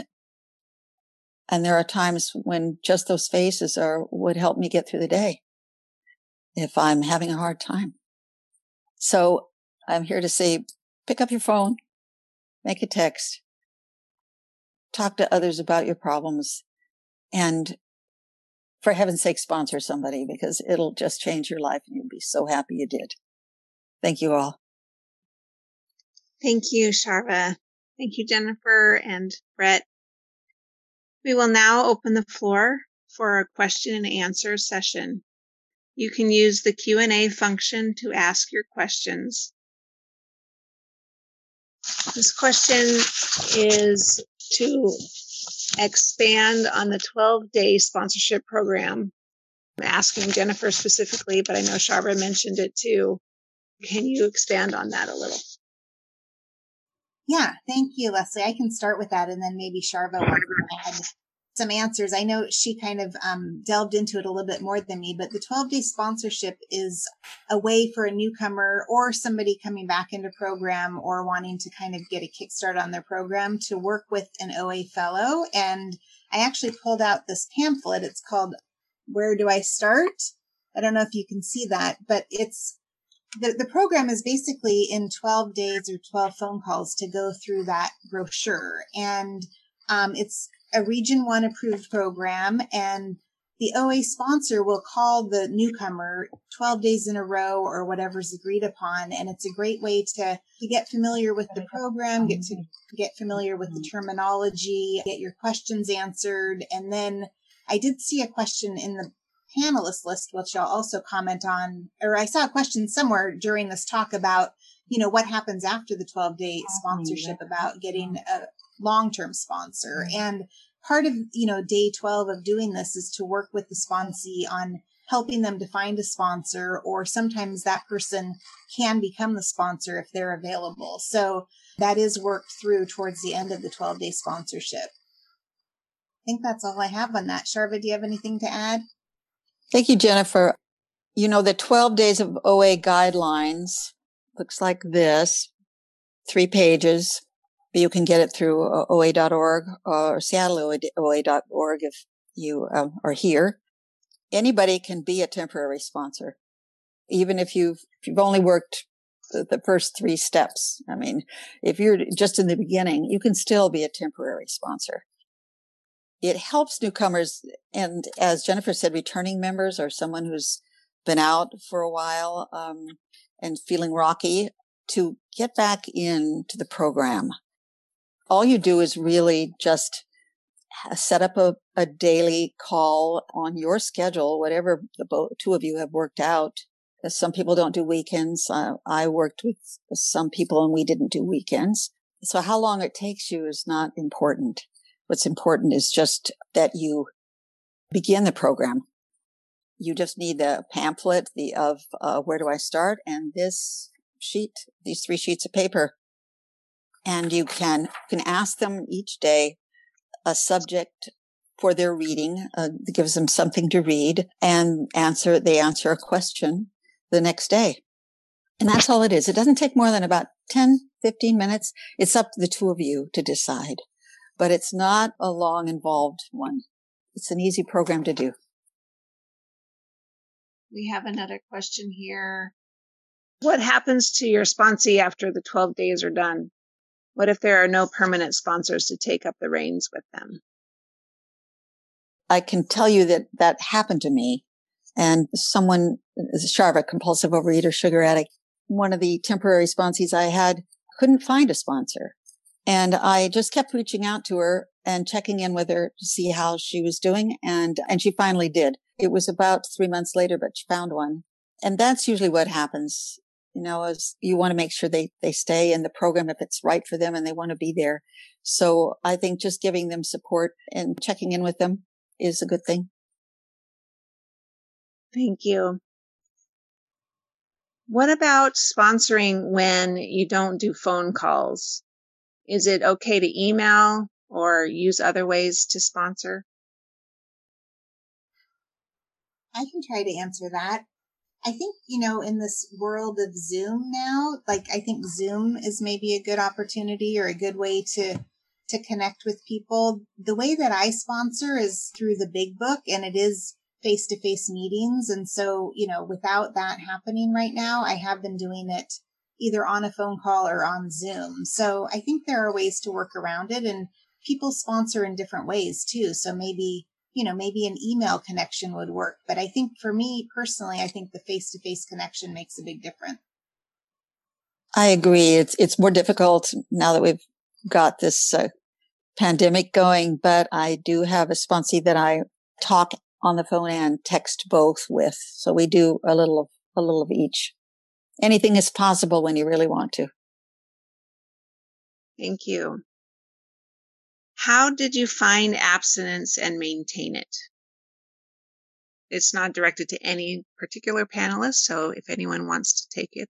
and there are times when just those faces are, would help me get through the day. if I'm having a hard time. So I'm here to say, pick up your phone, make a text, talk to others about your problems, and for heaven's sake, sponsor somebody, because it'll just change your life and you'll be so happy you did. Thank you all. Thank you, Sharva. Thank you, Jennifer and Brett. We will now open the floor for a question and answer session. You can use the Q and A function to ask your questions. This question is to expand on the twelve-day sponsorship program. I'm asking Jennifer specifically, but I know Sharva mentioned it too. Can you expand on that a little? Yeah, thank you, Leslie. I can start with that, and then maybe Sharva wants to add some answers. I know she kind of um, delved into it a little bit more than me, but the twelve-day sponsorship is a way for a newcomer or somebody coming back into program or wanting to kind of get a kickstart on their program to work with an O A fellow. And I actually pulled out this pamphlet. It's called Where Do I Start? I don't know if you can see that, but it's The, the program is basically in twelve days or twelve phone calls to go through that brochure. And um, it's a Region one approved program, and the O A sponsor will call the newcomer twelve days in a row or whatever's agreed upon. And it's a great way to, to get familiar with the program, get to get familiar with the terminology, get your questions answered. And then I did see a question in the panelist list, which I'll also comment on, or I saw a question somewhere during this talk about, you know, what happens after the twelve day sponsorship, about getting a long-term sponsor. And part of, you know, day twelve of doing this is to work with the sponsee on helping them to find a sponsor, or sometimes that person can become the sponsor if they're available. So that is worked through towards the end of the twelve day sponsorship. I think that's all I have on that. Sharva, do you have anything to add? Thank you, Jennifer. You know, the twelve days of O A guidelines looks like this, three pages. You can get it through O A dot org or Seattle O A dot org if you um, are here. Anybody can be a temporary sponsor, even if you've, if you've only worked the, the first three steps. I mean, if you're just in the beginning, you can still be a temporary sponsor. It helps newcomers, and as Jennifer said, returning members or someone who's been out for a while um, and feeling rocky, to get back into the program. All you do is really just set up a, a daily call on your schedule, whatever the bo- two of you have worked out. Some people don't do weekends. Uh, I worked with some people and we didn't do weekends. So how long it takes you is not important. What's important is just that you begin the program. You just need the pamphlet the of uh, Where Do I Start? And this sheet, these three sheets of paper. And you can can ask them each day a subject for their reading. Uh, it gives them something to read, and answer. They answer a question the next day. And that's all it is. It doesn't take more than about ten, fifteen minutes. It's up to the two of you to decide. But it's not a long, involved one. It's an easy program to do. We have another question here. What happens to your sponsee after the twelve days are done? What if there are no permanent sponsors to take up the reins with them? I can tell you that that happened to me. And someone, Sharva, compulsive overeater, sugar addict, one of the temporary sponsees I had, couldn't find a sponsor. And I just kept reaching out to her and checking in with her to see how she was doing. And, and she finally did. It was about three months later, but she found one. And that's usually what happens. You know, is you want to make sure they, they stay in the program if it's right for them and they want to be there. So I think just giving them support and checking in with them is a good thing. Thank you. What about sponsoring when you don't do phone calls? Is it okay to email or use other ways to sponsor? I can try to answer that. I think, you know, in this world of Zoom now, like I think Zoom is maybe a good opportunity or a good way to to connect with people. The way that I sponsor is through the Big Book, and it is face-to-face meetings. And so, you know, without that happening right now, I have been doing it either on a phone call or on Zoom. So I think there are ways to work around it, and people sponsor in different ways too. So maybe, you know, maybe an email connection would work. But I think for me personally, I think the face-to-face connection makes a big difference. I agree. It's, it's more difficult now that we've got this uh, pandemic going, but I do have a sponsee that I talk on the phone and text both with. So we do a little of, a little of each. Anything is possible when you really want to. Thank you. How did you find abstinence and maintain it? It's not directed to any particular panelist, so if anyone wants to take it.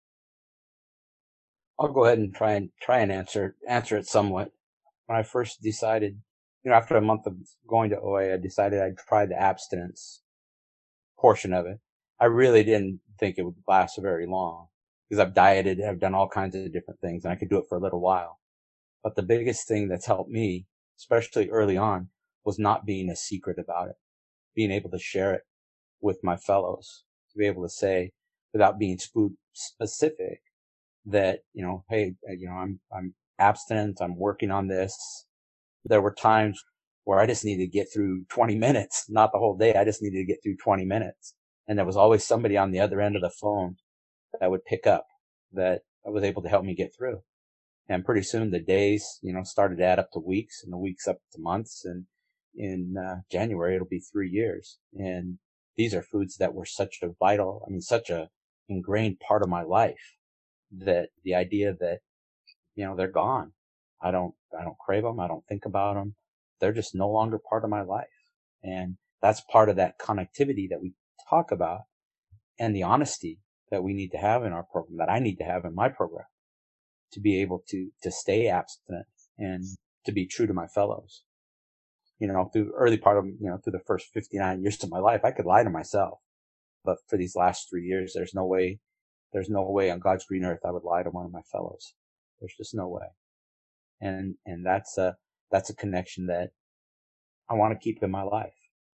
I'll go ahead and try and try and answer answer it somewhat. When I first decided, you know, after a month of going to O A, I decided I'd try the abstinence portion of it. I really didn't think it would last very long because I've dieted, I've done all kinds of different things, and I could do it for a little while. But the biggest thing that's helped me, especially early on, was not being a secret about it, being able to share it with my fellows, to be able to say, without being specific, that, you know, hey, you know, I'm, I'm abstinent, I'm working on this. There were times where I just needed to get through twenty minutes, not the whole day. I just needed to get through twenty minutes. And there was always somebody on the other end of the phone that would pick up, that was able to help me get through. And pretty soon the days, you know, started to add up to weeks, and the weeks up to months. And in uh, January, it'll be three years. And these are foods that were such a vital, I mean, such a ingrained part of my life, that the idea that, you know, they're gone. I don't, I don't crave them. I don't think about them. They're just no longer part of my life. And that's part of that connectivity that we talk about, and the honesty that we need to have in our program, that I need to have in my program, to be able to, to stay abstinent and to be true to my fellows. You know, through the early part of, you know, through the first fifty-nine years of my life, I could lie to myself. But for these last three years, there's no way, there's no way on God's green earth I would lie to one of my fellows. There's just no way. And, and that's a, that's a connection that I want to keep in my life.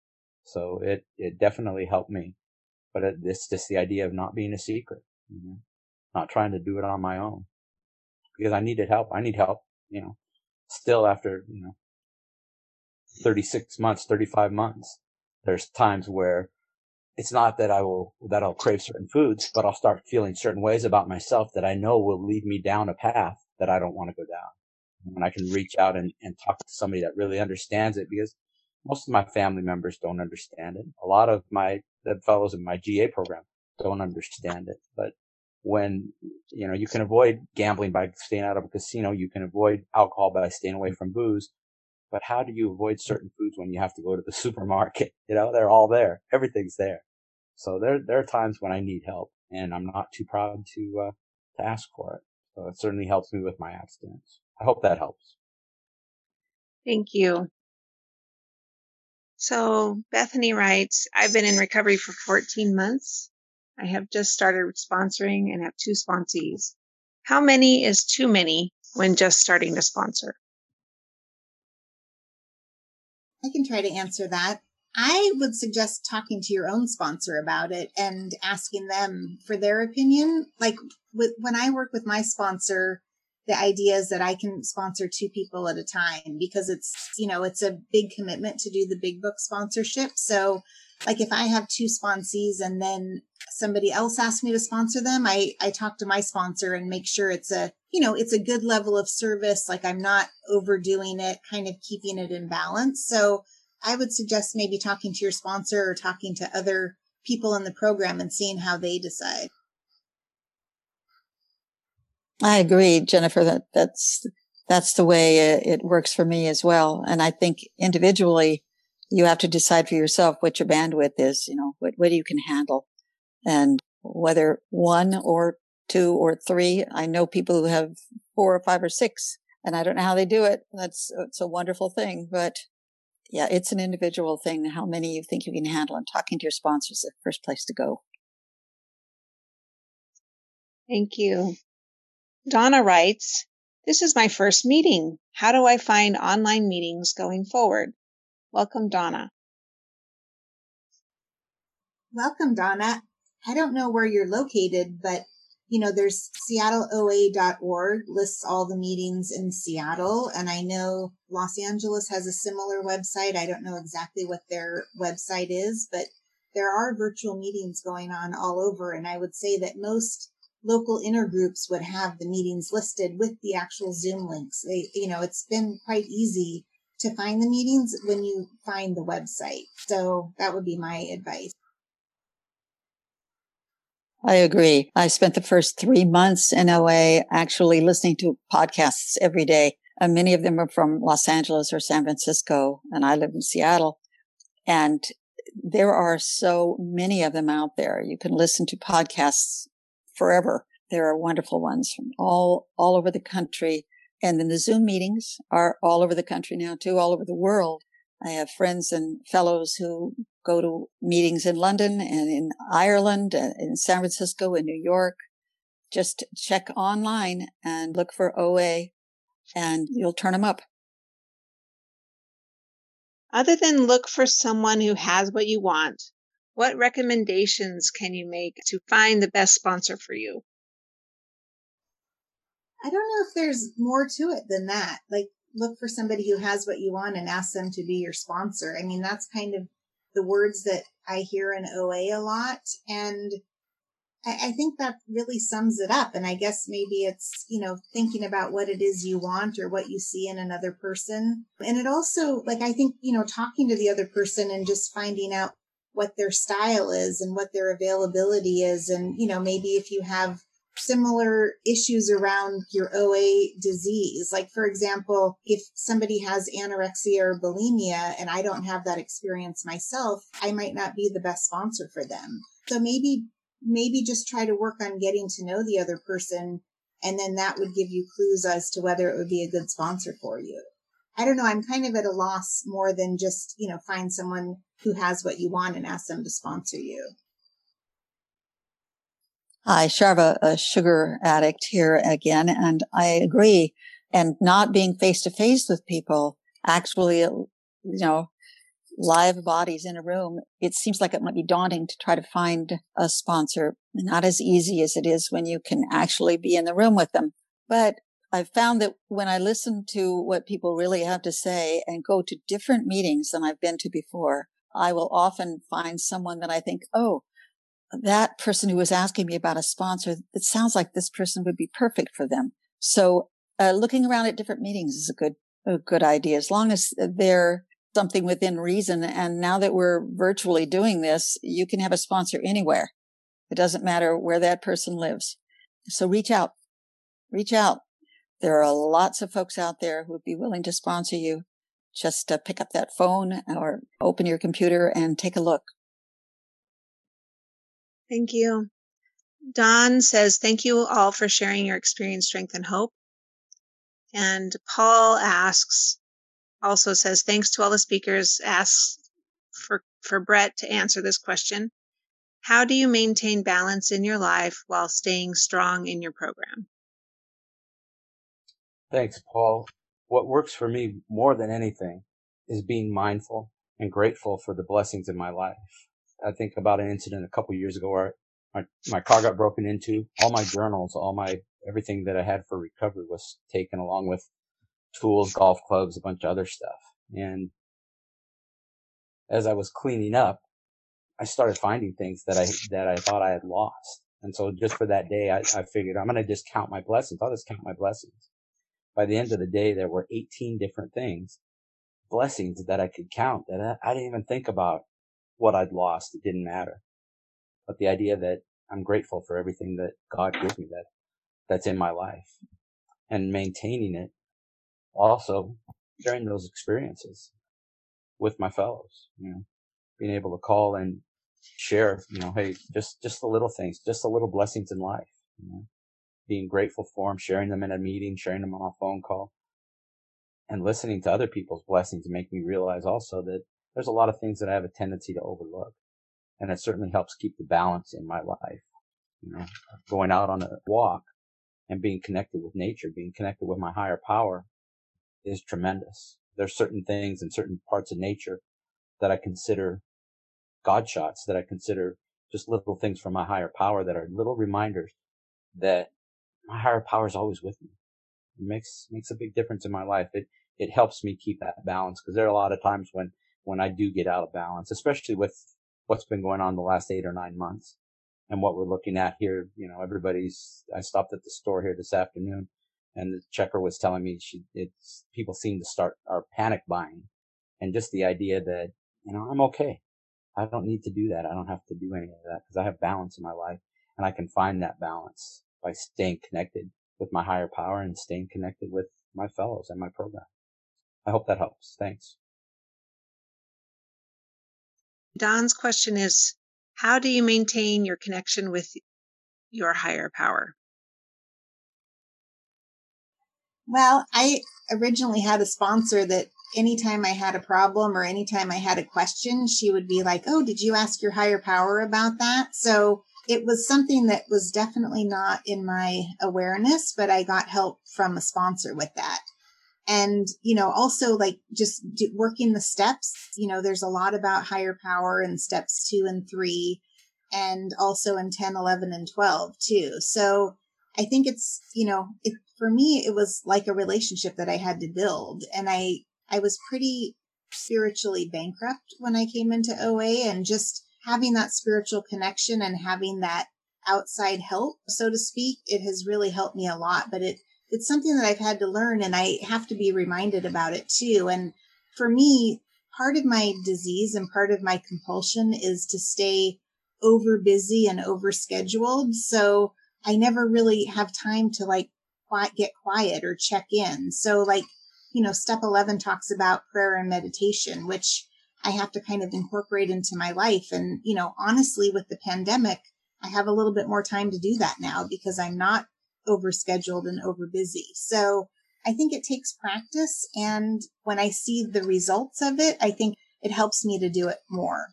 So it, it definitely helped me, but it, it's just the idea of not being a secret, you know, not trying to do it on my own, because I needed help. I need help, you know, still after, you know, thirty-six months, thirty-five months, there's times where it's not that I will, that I'll crave certain foods, but I'll start feeling certain ways about myself that I know will lead me down a path that I don't want to go down. And I can reach out and, and talk to somebody that really understands it, because most of my family members don't understand it. A lot of my, the fellows in my G A program don't understand it. But when, you know, you can avoid gambling by staying out of a casino, you can avoid alcohol by staying away from booze. But how do you avoid certain foods when you have to go to the supermarket? You know, they're all there. Everything's there. So there, there are times when I need help, and I'm not too proud to, uh, to ask for it. So it certainly helps me with my abstinence. I hope that helps. Thank you. So Bethany writes, I've been in recovery for fourteen months. I have just started sponsoring and have two sponsees. How many is too many when just starting to sponsor? I can try to answer that. I would suggest talking to your own sponsor about it and asking them for their opinion. Like with, when I work with my sponsor, the idea is that I can sponsor two people at a time, because it's, you know, it's a big commitment to do the big book sponsorship. So like if I have two sponsees and then somebody else asks me to sponsor them, I, I talk to my sponsor and make sure it's a, you know, it's a good level of service. Like I'm not overdoing it, kind of keeping it in balance. So I would suggest maybe talking to your sponsor or talking to other people in the program and seeing how they decide. I agree, Jennifer, that that's, that's the way it, it works for me as well. And I think individually, you have to decide for yourself what your bandwidth is, you know, what, what you can handle, and whether one or two or three. I know people who have four or five or six, and I don't know how they do it. That's, it's a wonderful thing, but yeah, it's an individual thing, how many you think you can handle, and talking to your sponsor is the first place to go. Thank you. Donna writes, this is my first meeting. How do I find online meetings going forward? Welcome, Donna. Welcome, Donna. I don't know where you're located, but you know, there's Seattle O A dot org lists all the meetings in Seattle. And I know Los Angeles has a similar website. I don't know exactly what their website is, but there are virtual meetings going on all over. And I would say that most local intergroups would have the meetings listed with the actual Zoom links. They, you know, it's been quite easy to find the meetings when you find the website. So that would be my advice. I agree. I spent the first three months in O A actually listening to podcasts every day. And many of them are from Los Angeles or San Francisco, and I live in Seattle. And there are so many of them out there. You can listen to podcasts forever. There are wonderful ones from all, all over the country. And then the Zoom meetings are all over the country now too, all over the world. I have friends and fellows who go to meetings in London and in Ireland, and in San Francisco, in New York. Just check online and look for O A and you'll turn them up. Other than look for someone who has what you want, what recommendations can you make to find the best sponsor for you? I don't know if there's more to it than that. Like, look for somebody who has what you want and ask them to be your sponsor. I mean, that's kind of the words that I hear in O A a lot. And I, I think that really sums it up. And I guess maybe it's, you know, thinking about what it is you want or what you see in another person. And it also, like, I think, you know, talking to the other person and just finding out what their style is and what their availability is. And, you know, maybe if you have similar issues around your O A disease. Like, for example, if somebody has anorexia or bulimia and I don't have that experience myself, I might not be the best sponsor for them. So maybe, maybe just try to work on getting to know the other person. And then that would give you clues as to whether it would be a good sponsor for you. I don't know. I'm kind of at a loss more than just, you know, find someone who has what you want and ask them to sponsor you. Hi, Sharva, a sugar addict here again, and I agree. And not being face to face with people, actually, you know, live bodies in a room, it seems like it might be daunting to try to find a sponsor. Not as easy as it is when you can actually be in the room with them. But I've found that when I listen to what people really have to say and go to different meetings than I've been to before, I will often find someone that I think, oh, that person who was asking me about a sponsor, it sounds like this person would be perfect for them. So uh, looking around at different meetings is a good, a good idea, as long as they're something within reason. And now that we're virtually doing this, you can have a sponsor anywhere. It doesn't matter where that person lives. So reach out, reach out. There are lots of folks out there who would be willing to sponsor you. Just uh, pick up that phone or open your computer and take a look. Thank you. Don says, thank you all for sharing your experience, strength, and hope. And Paul asks, also says, thanks to all the speakers, asks for, for Brett to answer this question. How do you maintain balance in your life while staying strong in your program? Thanks, Paul. What works for me more than anything is being mindful and grateful for the blessings in my life. I think about an incident a couple years ago where my, my car got broken into. All my journals, all my, everything that I had for recovery was taken, along with tools, golf clubs, a bunch of other stuff. And as I was cleaning up, I started finding things that I, that I thought I had lost. And so just for that day, I, I figured I'm going to just count my blessings. I'll just count my blessings. By the end of the day, there were eighteen different things, blessings that I could count that I, I didn't even think about what I'd lost. It didn't matter. But the idea that I'm grateful for everything that God gives me, that that's in my life, and maintaining it, also sharing those experiences with my fellows, you know, being able to call and share, you know, hey, just, just the little things, just the little blessings in life, you know, being grateful for them, sharing them in a meeting, sharing them on a phone call, and listening to other people's blessings make me realize also that there's a lot of things that I have a tendency to overlook. And it certainly helps keep the balance in my life. You know, going out on a walk and being connected with nature, being connected with my higher power is tremendous. There's certain things and certain parts of nature that I consider God shots that I consider just little things from my higher power that are little reminders that my higher power is always with me. It makes, makes a big difference in my life. It, it helps me keep that balance, because there are a lot of times when, when I do get out of balance, especially with what's been going on the last eight or nine months and what we're looking at here. You know, everybody's, I stopped at the store here this afternoon and the checker was telling me she, it's, people seem to start, are panic buying, and just the idea that, you know, I'm okay. I don't need to do that. I don't have to do any of that because I have balance in my life, and I can find that balance by staying connected with my higher power and staying connected with my fellows and my program. I hope that helps. Thanks. Don's question is, how do you maintain your connection with your higher power? Well, I originally had a sponsor that anytime I had a problem or anytime I had a question, she would be like, oh, did you ask your higher power about that? So it was something that was definitely not in my awareness, but I got help from a sponsor with that. And, you know, also like just do, working the steps, you know, there's a lot about higher power in steps two and three, and also in ten, eleven, and twelve too. So I think it's, you know, it, for me, it was like a relationship that I had to build. And I, I was pretty spiritually bankrupt when I came into O A, and just having that spiritual connection and having that outside help, so to speak, it has really helped me a lot. But it, it's something that I've had to learn, and I have to be reminded about it too. And for me, part of my disease and part of my compulsion is to stay over busy and over scheduled. So I never really have time to like quiet, get quiet or check in. So like, you know, step eleven talks about prayer and meditation, which I have to kind of incorporate into my life. And, you know, honestly, with the pandemic, I have a little bit more time to do that now because I'm not overscheduled and over busy. So I think it takes practice. And when I see the results of it, I think it helps me to do it more.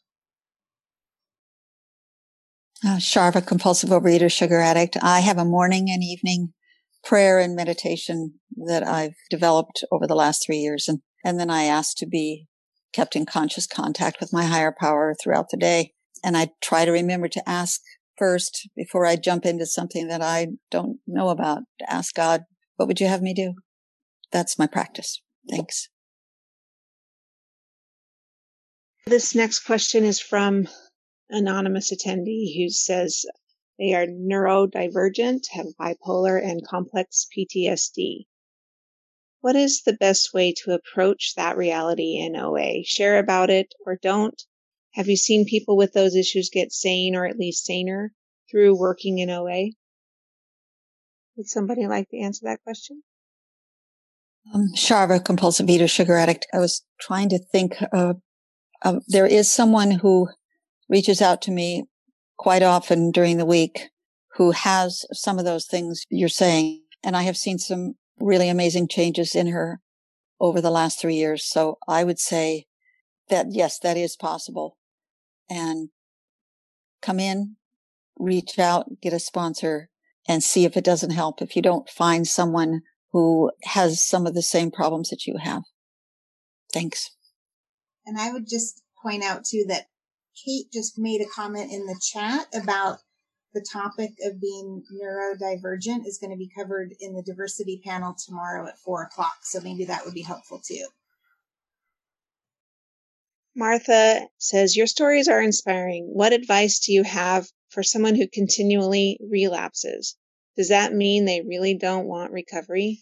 Uh, Sharva, compulsive overeater, sugar addict. I have a morning and evening prayer and meditation that I've developed over the last three years. And, and then I ask to be kept in conscious contact with my higher power throughout the day. And I try to remember to ask first before I jump into something that I don't know about, to ask God, what would you have me do? That's my practice. Thanks. This next question is from anonymous attendee who says they are neurodivergent, have bipolar and complex P T S D. What is the best way to approach that reality in O A? Share about it or don't? Have you seen people with those issues get sane or at least saner through working in O A? Would somebody like to answer that question? Um, Sharva, compulsive eater, sugar addict. I was trying to think, uh, uh, there is someone who reaches out to me quite often during the week who has some of those things you're saying. And I have seen some really amazing changes in her over the last three years. So I would say that, yes, that is possible. And come in, reach out, get a sponsor, and see if it doesn't help if you don't find someone who has some of the same problems that you have. Thanks. And I would just point out too that Kate just made a comment in the chat about the topic of being neurodivergent is going to be covered in the diversity panel tomorrow at four o'clock. So maybe that would be helpful too. Martha says, your stories are inspiring. What advice do you have for someone who continually relapses? Does that mean they really don't want recovery?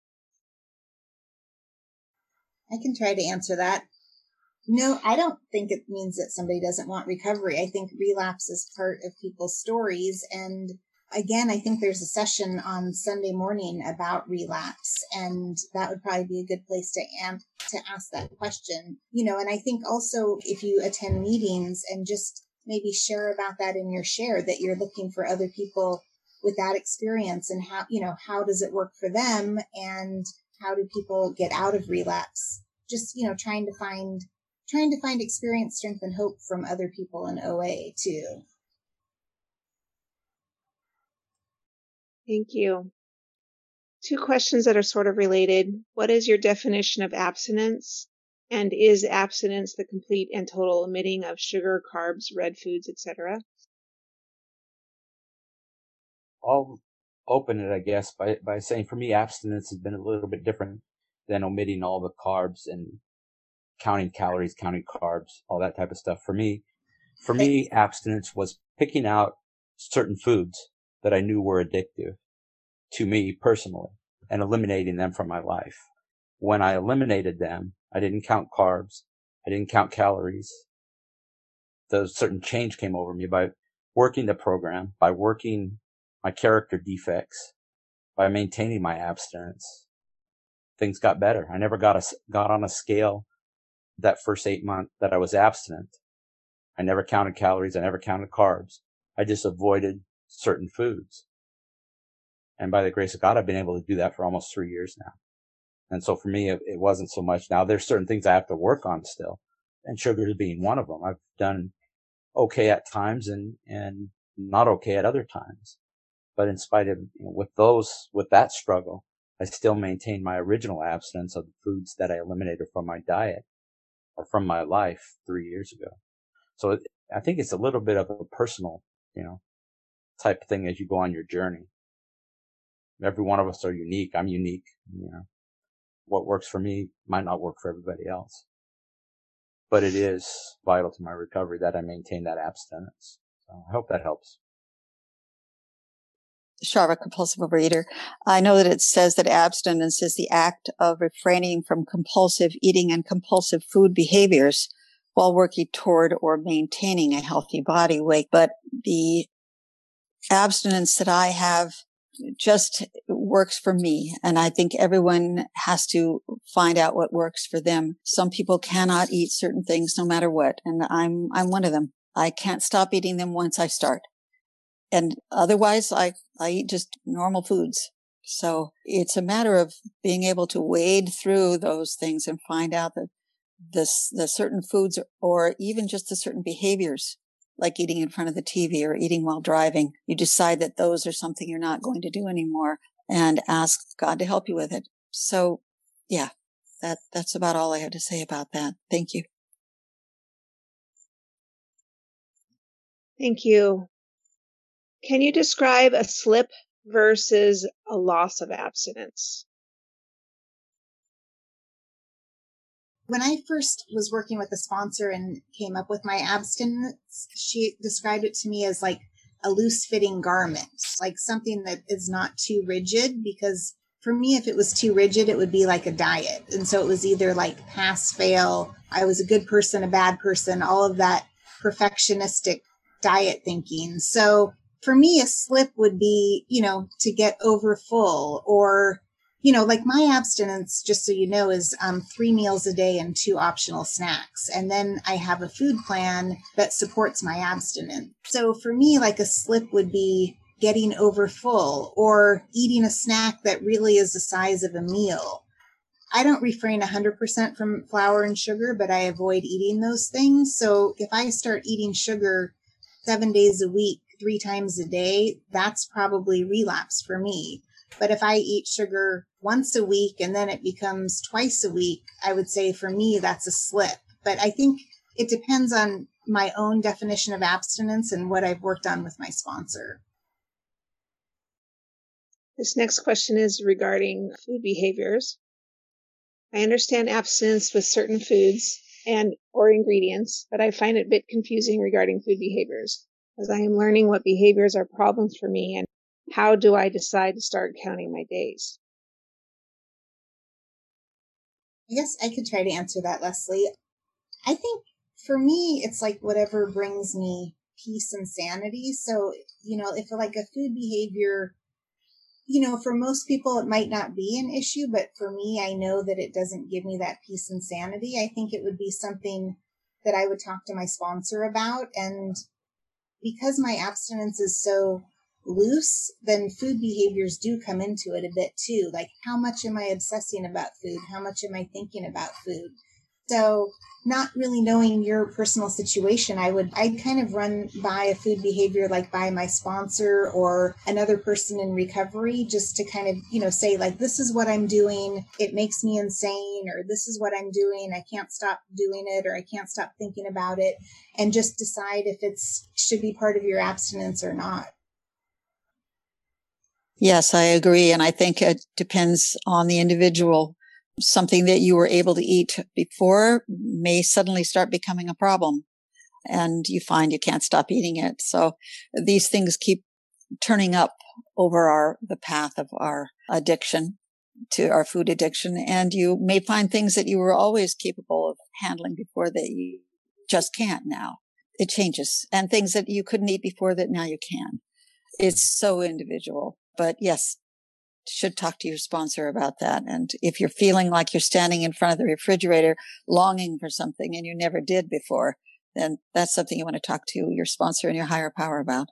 I can try to answer that. No, I don't think it means that somebody doesn't want recovery. I think relapse is part of people's stories. And again, I think there's a session on Sunday morning about relapse, and that would probably be a good place to am- to ask that question. You know, and I think also if you attend meetings and just maybe share about that in your share, that you're looking for other people with that experience and how, you know, how does it work for them and how do people get out of relapse? Just, you know, trying to find trying to find experience, strength, and hope from other people in O A too. Thank you. Two questions that are sort of related. What is your definition of abstinence? And is abstinence the complete and total omitting of sugar, carbs, red foods, et cetera? I'll open it, I guess, by, by saying for me, abstinence has been a little bit different than omitting all the carbs and counting calories, counting carbs, all that type of stuff. For me, for me, abstinence was picking out certain foods that I knew were addictive to me personally and eliminating them from my life. When I eliminated them, I didn't count carbs. I didn't count calories. The certain change came over me by working the program, by working my character defects, by maintaining my abstinence. Things got better. I never got a, got on a scale that first eight months that I was abstinent. I never counted calories. I never counted carbs. I just avoided certain foods. And by the grace of God, I've been able to do that for almost three years now. And so for me, it, it wasn't so much. Now there's certain things I have to work on still, and sugar being one of them. I've done okay at times and, and not okay at other times. But in spite of, you know, with those, with that struggle, I still maintain my original abstinence of the foods that I eliminated from my diet or from my life three years ago. So it, I think it's a little bit of a personal, you know, type of thing as you go on your journey. Every one of us are unique. I'm unique. You know, what works for me might not work for everybody else. But it is vital to my recovery that I maintain that abstinence. So I hope that helps. Sharva, compulsive overeater. I know that it says that abstinence is the act of refraining from compulsive eating and compulsive food behaviors while working toward or maintaining a healthy body weight. But the abstinence that I have just works for me. And I think everyone has to find out what works for them. Some people cannot eat certain things no matter what. And I'm, I'm one of them. I can't stop eating them once I start. And otherwise, I, I eat just normal foods. So it's a matter of being able to wade through those things and find out that this, the certain foods or even just the certain behaviors, like eating in front of the T V or eating while driving, you decide that those are something you're not going to do anymore and ask God to help you with it. So yeah, that, that's about all I have to say about that. Thank you. Thank you. Can you describe a slip versus a loss of abstinence? When I first was working with a sponsor and came up with my abstinence, she described it to me as like a loose fitting garment, like something that is not too rigid, because for me, if it was too rigid, it would be like a diet. And so it was either like pass, fail. I was a good person, a bad person, all of that perfectionistic diet thinking. So for me, a slip would be, you know, to get over full, or, you know, like my abstinence, just so you know, is um, three meals a day and two optional snacks. And then I have a food plan that supports my abstinence. So for me, like a slip would be getting over full or eating a snack that really is the size of a meal. I don't refrain one hundred percent from flour and sugar, but I avoid eating those things. So if I start eating sugar seven days a week, three times a day, that's probably relapse for me. But if I eat sugar once a week and then it becomes twice a week, I would say for me, that's a slip. But I think it depends on my own definition of abstinence and what I've worked on with my sponsor. This next question is regarding food behaviors. I understand abstinence with certain foods and or ingredients, but I find it a bit confusing regarding food behaviors, as I am learning what behaviors are problems for me and how do I decide to start counting my days? I guess I could try to answer that, Leslie. I think for me, it's like whatever brings me peace and sanity. So, you know, if like a food behavior, you know, for most people, it might not be an issue, but for me, I know that it doesn't give me that peace and sanity. I think it would be something that I would talk to my sponsor about. And because my abstinence is so loose, then food behaviors do come into it a bit too. Like, how much am I obsessing about food? How much am I thinking about food? So not really knowing your personal situation, I would, I'd kind of run by a food behavior like by my sponsor or another person in recovery, just to kind of, you know, say like, this is what I'm doing. It makes me insane, or this is what I'm doing. I can't stop doing it, or I can't stop thinking about it, and just decide if it's should be part of your abstinence or not. Yes, I agree. And I think it depends on the individual. Something that you were able to eat before may suddenly start becoming a problem, and you find you can't stop eating it. So these things keep turning up over our the path of our addiction to our food addiction. And you may find things that you were always capable of handling before that you just can't now. It changes. And things that you couldn't eat before that now you can. It's so individual. But yes, should talk to your sponsor about that. And if you're feeling like you're standing in front of the refrigerator longing for something and you never did before, then that's something you want to talk to your sponsor and your higher power about.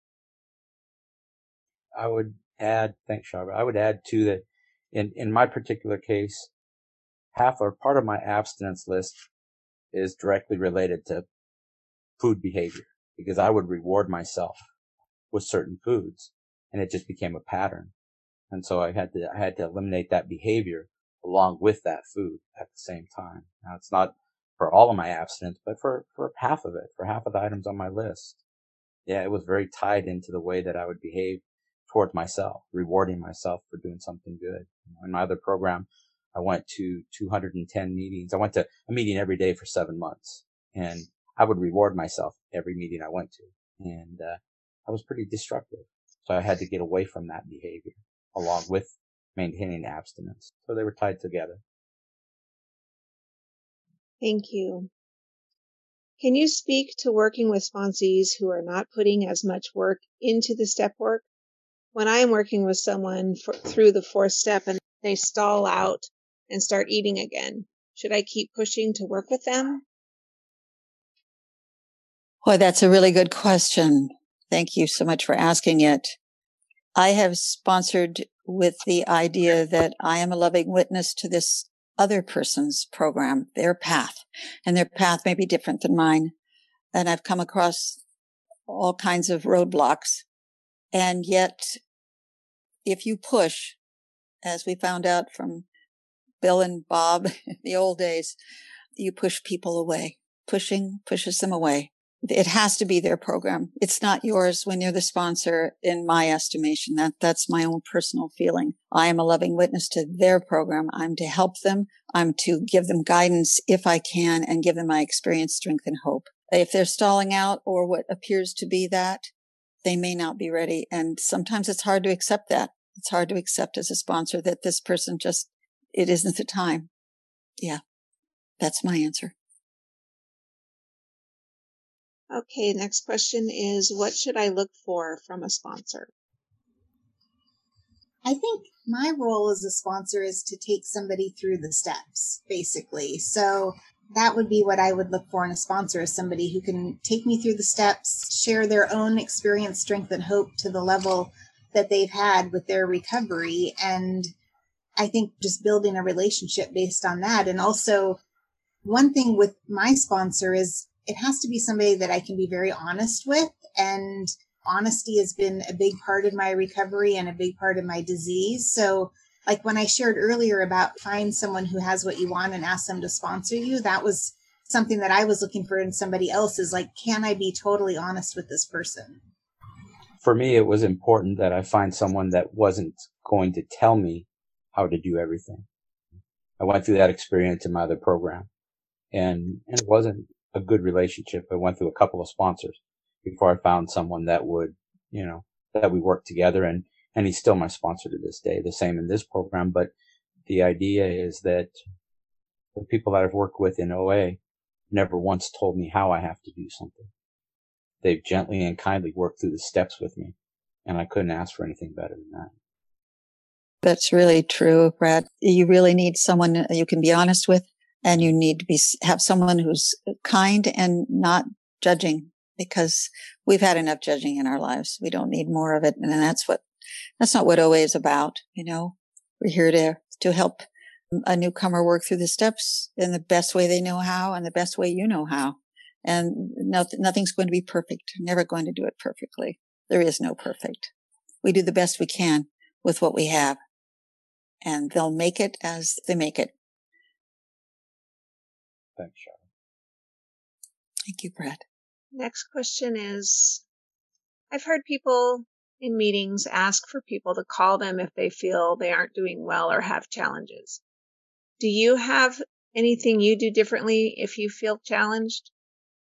I would add, thanks, Sharba. I would add too that in, in my particular case, half or part of my abstinence list is directly related to food behavior, because I would reward myself with certain foods and it just became a pattern. And so I had to, I had to eliminate that behavior along with that food at the same time. Now it's not for all of my abstinence, but for, for half of it, for half of the items on my list. Yeah, it was very tied into the way that I would behave towards myself, rewarding myself for doing something good. In my other program, I went to two hundred ten meetings. I went to a meeting every day for seven months and I would reward myself every meeting I went to. And, uh, I was pretty destructive. So I had to get away from that behavior along with maintaining abstinence. So they were tied together. Thank you. Can you speak to working with sponsees who are not putting as much work into the step work? When I am working with someone for, through the fourth step and they stall out and start eating again, should I keep pushing to work with them? Boy, that's a really good question. Thank you so much for asking it. I have sponsored with the idea that I am a loving witness to this other person's program, their path, and their path may be different than mine. And I've come across all kinds of roadblocks. And yet, if you push, as we found out from Bill and Bob in the old days, you push people away. Pushing pushes them away. It has to be their program. It's not yours when you're the sponsor, in my estimation. That, that's my own personal feeling. I am a loving witness to their program. I'm to help them. I'm to give them guidance if I can and give them my experience, strength, and hope. If they're stalling out or what appears to be that, they may not be ready. And sometimes it's hard to accept that. It's hard to accept as a sponsor that this person just, it isn't the time. Yeah, that's my answer. Okay, next question is, what should I look for from a sponsor? I think my role as a sponsor is to take somebody through the steps, basically. So that would be what I would look for in a sponsor, is somebody who can take me through the steps, share their own experience, strength, and hope to the level that they've had with their recovery. And I think just building a relationship based on that. And also, one thing with my sponsor is it has to be somebody that I can be very honest with. And honesty has been a big part of my recovery and a big part of my disease. So like when I shared earlier about find someone who has what you want and ask them to sponsor you, that was something that I was looking for in somebody else, is like, can I be totally honest with this person? For me, it was important that I find someone that wasn't going to tell me how to do everything. I went through that experience in my other program, and, and it wasn't a good relationship. I went through a couple of sponsors before I found someone that would, you know, that we worked together, and, and he's still my sponsor to this day, the same in this program. But the idea is that the people that I've worked with in O A never once told me how I have to do something. They've gently and kindly worked through the steps with me, and I couldn't ask for anything better than that. That's really true, Brad. You really need someone you can be honest with, and you need to be have someone who's kind and not judging, because we've had enough judging in our lives. We don't need more of it, and that's what that's not what O A is about. You know, we're here to to help a newcomer work through the steps in the best way they know how and the best way you know how. And no, nothing's going to be perfect. Never going to do it perfectly. There is no perfect. We do the best we can with what we have. And they'll make it as they make it. Thanks, Charlotte. Thank you, Brett. Next question is, I've heard people in meetings ask for people to call them if they feel they aren't doing well or have challenges. Do you have anything you do differently if you feel challenged?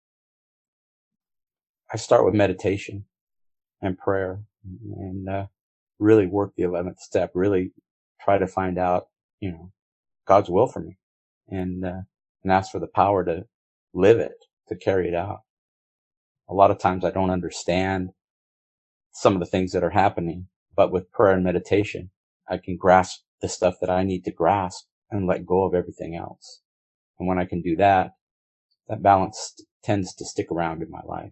I start with meditation and prayer and uh, really work the eleventh step, really try to find out, you know, God's will for me and, uh, and ask for the power to live it, to carry it out. A lot of times I don't understand some of the things that are happening, but with prayer and meditation, I can grasp the stuff that I need to grasp and let go of everything else. And when I can do that, that balance tends to stick around in my life.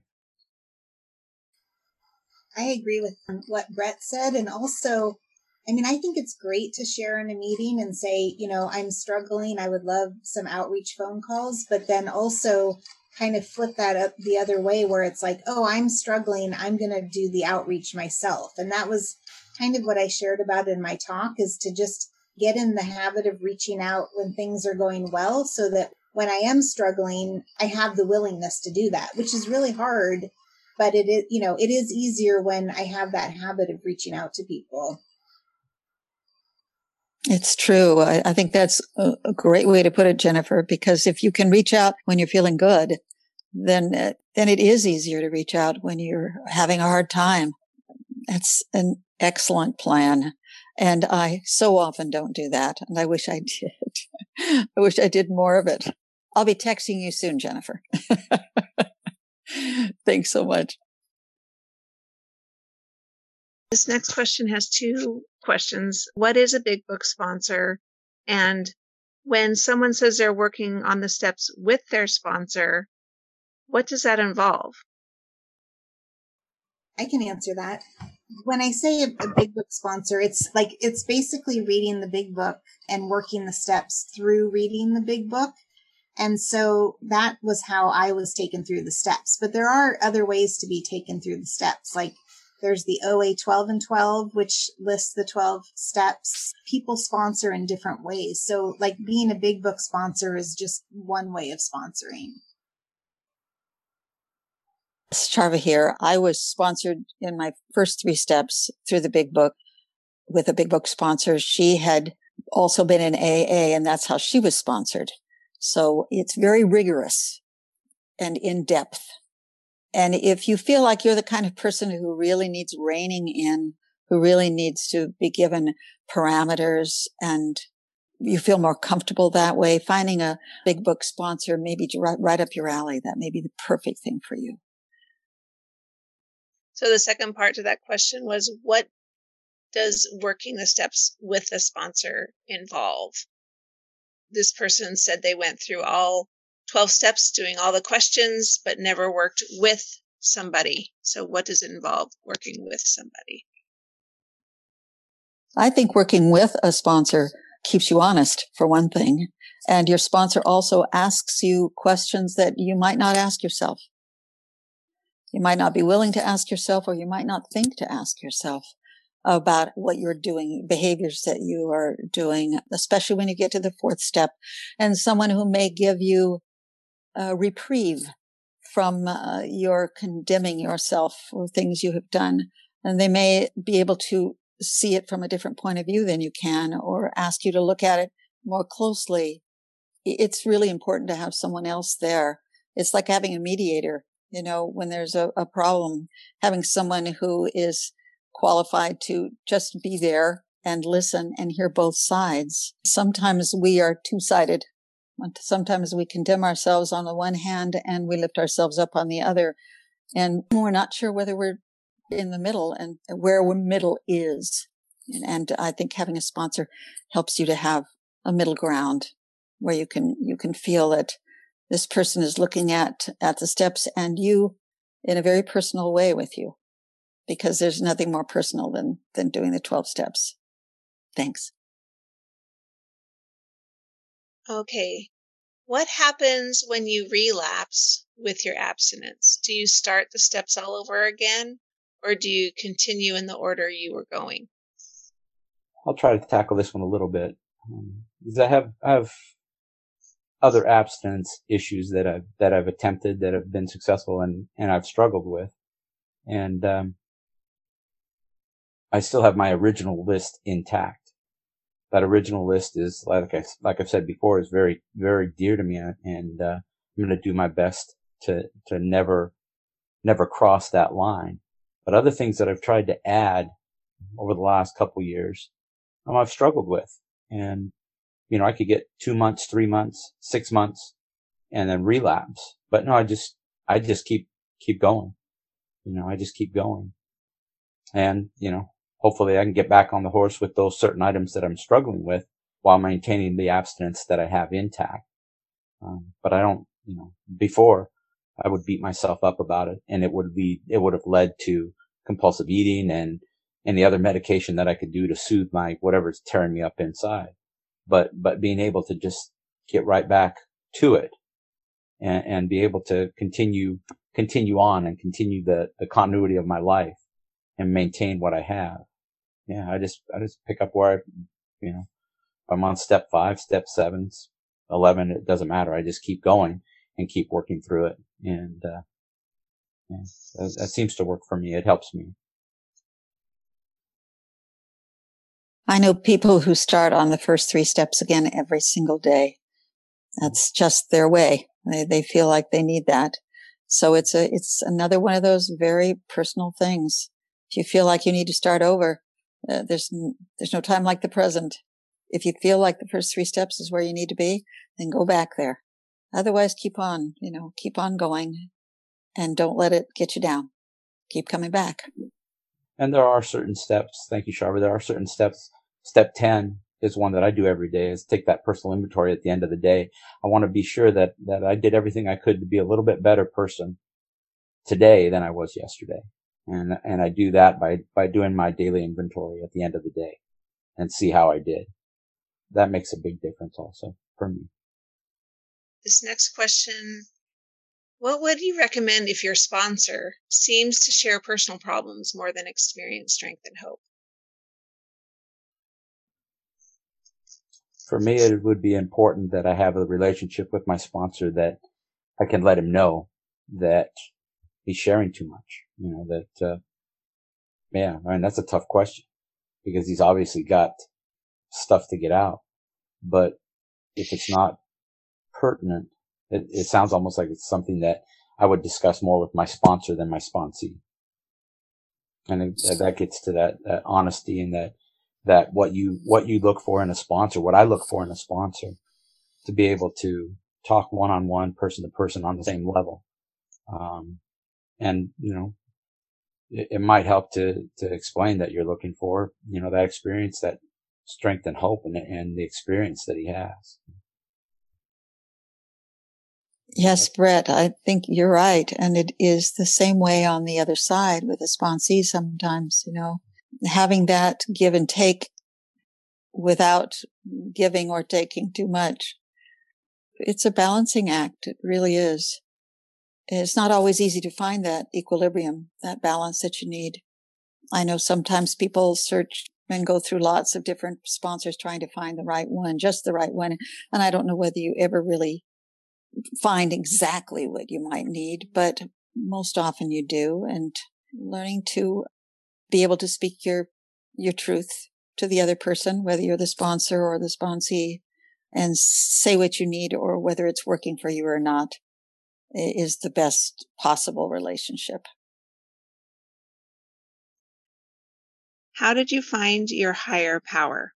I agree with what Brett said. And also, I mean, I think it's great to share in a meeting and say, you know, I'm struggling. I would love some outreach phone calls, but then also kind of flip that up the other way where it's like, oh, I'm struggling. I'm going to do the outreach myself. And that was kind of what I shared about in my talk, is to just get in the habit of reaching out when things are going well, so that when I am struggling, I have the willingness to do that, which is really hard. But it is, you know, it is easier when I have that habit of reaching out to people. It's true. I, I think that's a, a great way to put it, Jennifer, because if you can reach out when you're feeling good, then, uh, then it is easier to reach out when you're having a hard time. That's an excellent plan. And I so often don't do that. And I wish I did. I wish I did more of it. I'll be texting you soon, Jennifer. Thanks so much. This next question has two questions. What is a big book sponsor? And when someone says they're working on the steps with their sponsor, what does that involve? I can answer that. When I say a, a big book sponsor, it's like, it's basically reading the big book and working the steps through reading the big book. And so that was how I was taken through the steps. But there are other ways to be taken through the steps. Like there's the O A twelve and twelve, which lists the twelve steps. People sponsor in different ways. So like being a big book sponsor is just one way of sponsoring. It's Charva here. I was sponsored in my first three steps through the big book with a big book sponsor. She had also been in A A, and that's how she was sponsored. So it's very rigorous and in depth. And if you feel like you're the kind of person who really needs reining in, who really needs to be given parameters, and you feel more comfortable that way, finding a big book sponsor maybe right, right up your alley, that may be the perfect thing for you. So the second part to that question was, what does working the steps with a sponsor involve? This person said they went through all twelve steps, doing all the questions, but never worked with somebody. So what does it involve working with somebody? I think working with a sponsor keeps you honest, for one thing. And your sponsor also asks you questions that you might not ask yourself. You might not be willing to ask yourself, or you might not think to ask yourself about what you're doing, behaviors that you are doing, especially when you get to the fourth step, and someone who may give you a reprieve from uh, your condemning yourself for things you have done. And they may be able to see it from a different point of view than you can, or ask you to look at it more closely. It's really important to have someone else there. It's like having a mediator. You know, when there's a, a problem, having someone who is qualified to just be there and listen and hear both sides. Sometimes we are two-sided. Sometimes we condemn ourselves on the one hand and we lift ourselves up on the other. And we're not sure whether we're in the middle and where middle is. And I think having a sponsor helps you to have a middle ground where you can, you can feel that this person is looking at, at the steps and you in a very personal way with you, because there's nothing more personal than, than doing the twelve steps. Thanks. Okay. What happens when you relapse with your abstinence? Do you start the steps all over again, or do you continue in the order you were going? I'll try to tackle this one a little bit. Um, because I have, I have other abstinence issues that I've, that I've attempted, that have been successful, and, and I've struggled with. And, um, I still have my original list intact. That original list is, like I, like I've said before, is very, very dear to me. And, uh, I'm going to do my best to, to never, never cross that line. But other things that I've tried to add over the last couple of years, um, I've struggled with. And, you know, I could get two months, three months, six months, and then relapse. But no, I just, I just keep, keep going. You know, I just keep going. And, you know, hopefully I can get back on the horse with those certain items that I'm struggling with while maintaining the abstinence that I have intact. Um, but I don't, you know, before I would beat myself up about it, and it would be, it would have led to compulsive eating and any other medication that I could do to soothe my whatever's tearing me up inside. But, but being able to just get right back to it and, and be able to continue, continue on and continue the, the continuity of my life and maintain what I have. Yeah, I just, I just pick up where I, you know, I'm on step five, step seven, eleven, it doesn't matter. I just keep going and keep working through it. And, uh, yeah, that, that seems to work for me. It helps me. I know people who start on the first three steps again every single day. That's just their way. They, they feel like they need that. So it's a, it's another one of those very personal things. If you feel like you need to start over, uh, there's, there's no time like the present. If you feel like the first three steps is where you need to be, then go back there. Otherwise, keep on, you know, keep on going and don't let it get you down. Keep coming back. And there are certain steps. Thank you, Sharva. There are certain steps. Step ten is one that I do every day, is take that personal inventory at the end of the day. I want to be sure that, that I did everything I could to be a little bit better person today than I was yesterday. And, and I do that by, by doing my daily inventory at the end of the day and see how I did. That makes a big difference also for me. This next question, what would you recommend if your sponsor seems to share personal problems more than experience, strength, and hope? For me, it would be important that I have a relationship with my sponsor that I can let him know that he's sharing too much. You know, that, uh, yeah, I mean, that's a tough question because he's obviously got stuff to get out. But if it's not pertinent, it, it sounds almost like it's something that I would discuss more with my sponsor than my sponsee. And it, that gets to that, that honesty and that, that what you, what you look for in a sponsor, what I look for in a sponsor, to be able to talk one on one, person to person on the same level. Um, and, you know, it, it might help to, to explain that you're looking for, you know, that experience, that strength and hope and, and the experience that he has. Yes, Brett, I think you're right. And it is the same way on the other side with a sponsee sometimes, you know, having that give and take without giving or taking too much. It's a balancing act. It really is. It's not always easy to find that equilibrium, that balance that you need. I know sometimes people search and go through lots of different sponsors trying to find the right one, just the right one. And I don't know whether you ever really find exactly what you might need, but most often you do. And learning to be able to speak your, your truth to the other person, whether you're the sponsor or the sponsee, and say what you need or whether it's working for you or not, is the best possible relationship. How did you find your higher power?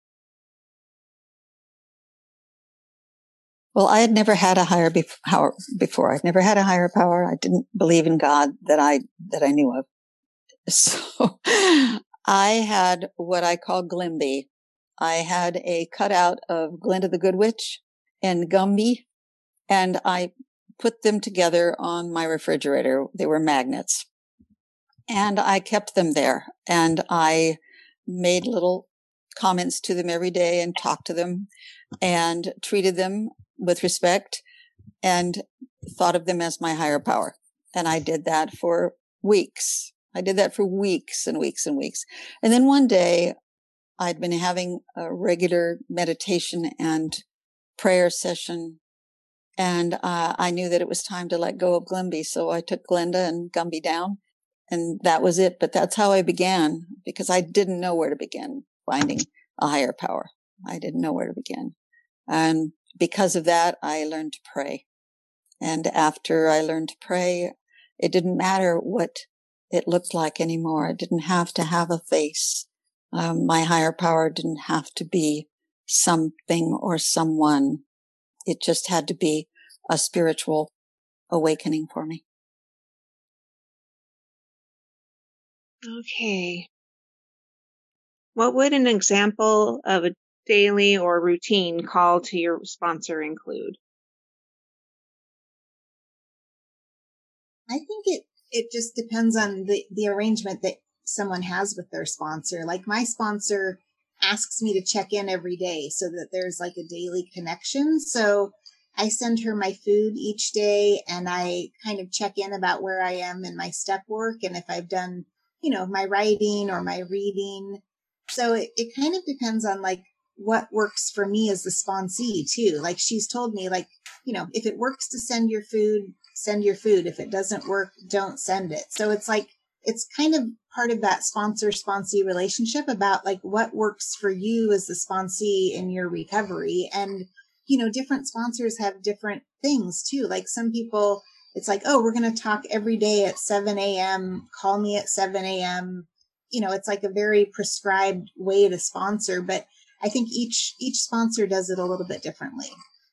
Well, I had never had a higher power before. I'd never had a higher power. I didn't believe in God that I, that I knew of. So I had what I call Glimby. I had a cutout of Glinda the Good Witch and Gumby, and I put them together on my refrigerator. They were magnets. And I kept them there. And I made little comments to them every day and talked to them and treated them with respect and thought of them as my higher power. And I did that for weeks. I did that for weeks and weeks and weeks. And then one day I'd been having a regular meditation and prayer session. And uh, I knew that it was time to let go of Glimby. So I took Glenda and Gumby down, and that was it. But that's how I began, because I didn't know where to begin finding a higher power. I didn't know where to begin. And because of that, I learned to pray. And after I learned to pray, it didn't matter what it looked like anymore. It didn't have to have a face. Um, my higher power didn't have to be something or someone. It just had to be a spiritual awakening for me. Okay. What would an example of a daily or routine call to your sponsor include? I think it, it just depends on the, the arrangement that someone has with their sponsor. Like my sponsor asks me to check in every day so that there's like a daily connection. So I send her my food each day, and I kind of check in about where I am in my step work and if I've done, you know, my writing or my reading. So it, it kind of depends on like what works for me as the sponsee too. Like she's told me, like, you know, if it works to send your food, send your food. If it doesn't work, don't send it. So it's like, it's kind of part of that sponsor-sponsee relationship about like what works for you as the sponsee in your recovery. And, you know, different sponsors have different things too. Like some people, it's like, oh, we're going to talk every day at seven a.m. Call me at seven a.m. You know, it's like a very prescribed way to sponsor, but I think each, each sponsor does it a little bit differently.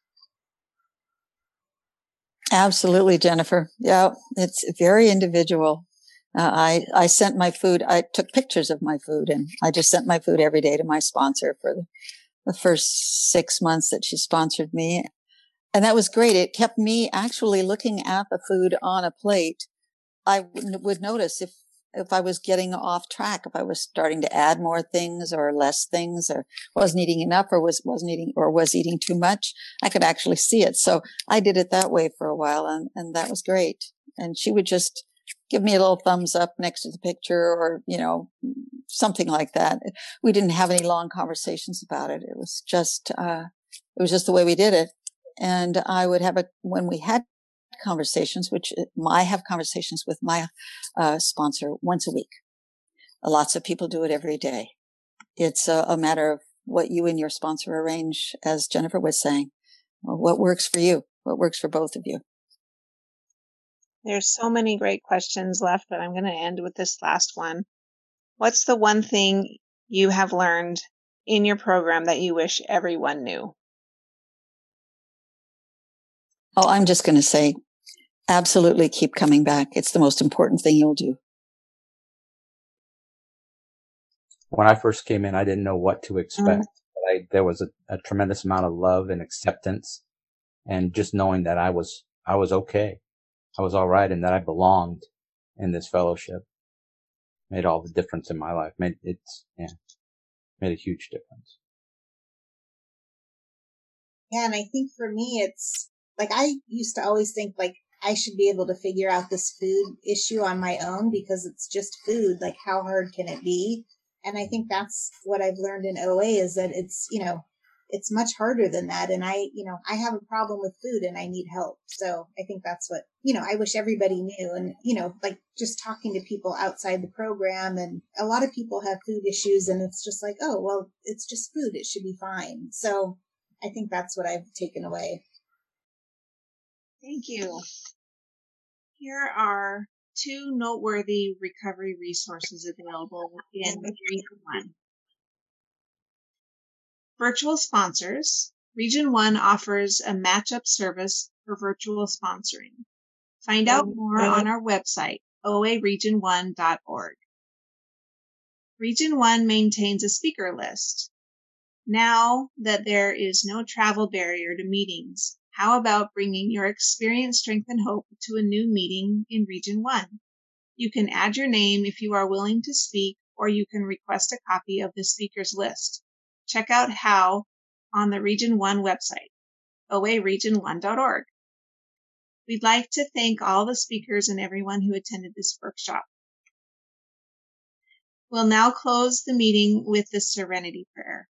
Absolutely, Jennifer. Yeah, it's very individual. Uh, I, I sent my food. I took pictures of my food, and I just sent my food every day to my sponsor for the, the first six months that she sponsored me. And that was great. It kept me actually looking at the food on a plate. I would, would notice if, if I was getting off track, if I was starting to add more things or less things, or wasn't eating enough, or was, wasn't eating, or was eating too much. I could actually see it. So I did it that way for a while, and, and that was great. And she would just give me a little thumbs up next to the picture, or, you know, something like that. We didn't have any long conversations about it. It was just, uh, it was just the way we did it. And I would have a, when we had conversations, which I have conversations with my uh, sponsor once a week. Lots of people do it every day. It's a, a matter of what you and your sponsor arrange, as Jennifer was saying. What works for you? What works for both of you? There's so many great questions left, but I'm going to end with this last one. What's the one thing you have learned in your program that you wish everyone knew? Oh, I'm just going to say, absolutely keep coming back. It's the most important thing you'll do. When I first came in, I didn't know what to expect. Mm-hmm. I, there was a, a tremendous amount of love and acceptance, and just knowing that I was, I was okay. I was all right, and that I belonged in this fellowship made all the difference in my life. Made it's, yeah, made a huge difference. Yeah. And I think for me, it's like, I used to always think like I should be able to figure out this food issue on my own because it's just food. Like how hard can it be? And I think that's what I've learned in O A is that it's, you know, it's much harder than that. And I, you know, I have a problem with food and I need help. So I think that's what, you know, I wish everybody knew. And, you know, like just talking to people outside the program, and a lot of people have food issues, and it's just like, oh, well, it's just food. It should be fine. So I think that's what I've taken away. Thank you. Here are two noteworthy recovery resources available in Region one. Virtual sponsors. Region one offers a match-up service for virtual sponsoring. Find out more on our website, O A region one dot org. Region one maintains a speaker list. Now that there is no travel barrier to meetings, how about bringing your experience, strength, and hope to a new meeting in Region one? You can add your name if you are willing to speak, or you can request a copy of the speakers list. Check out how on the Region one website. O A region one dot org. We'd like to thank all the speakers and everyone who attended this workshop. We'll now close the meeting with the Serenity Prayer.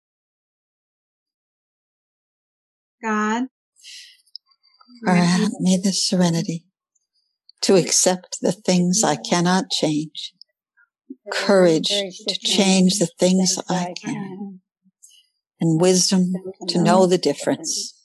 God, grant me the serenity to accept the things I cannot change, courage to change the things I can, and wisdom to know the difference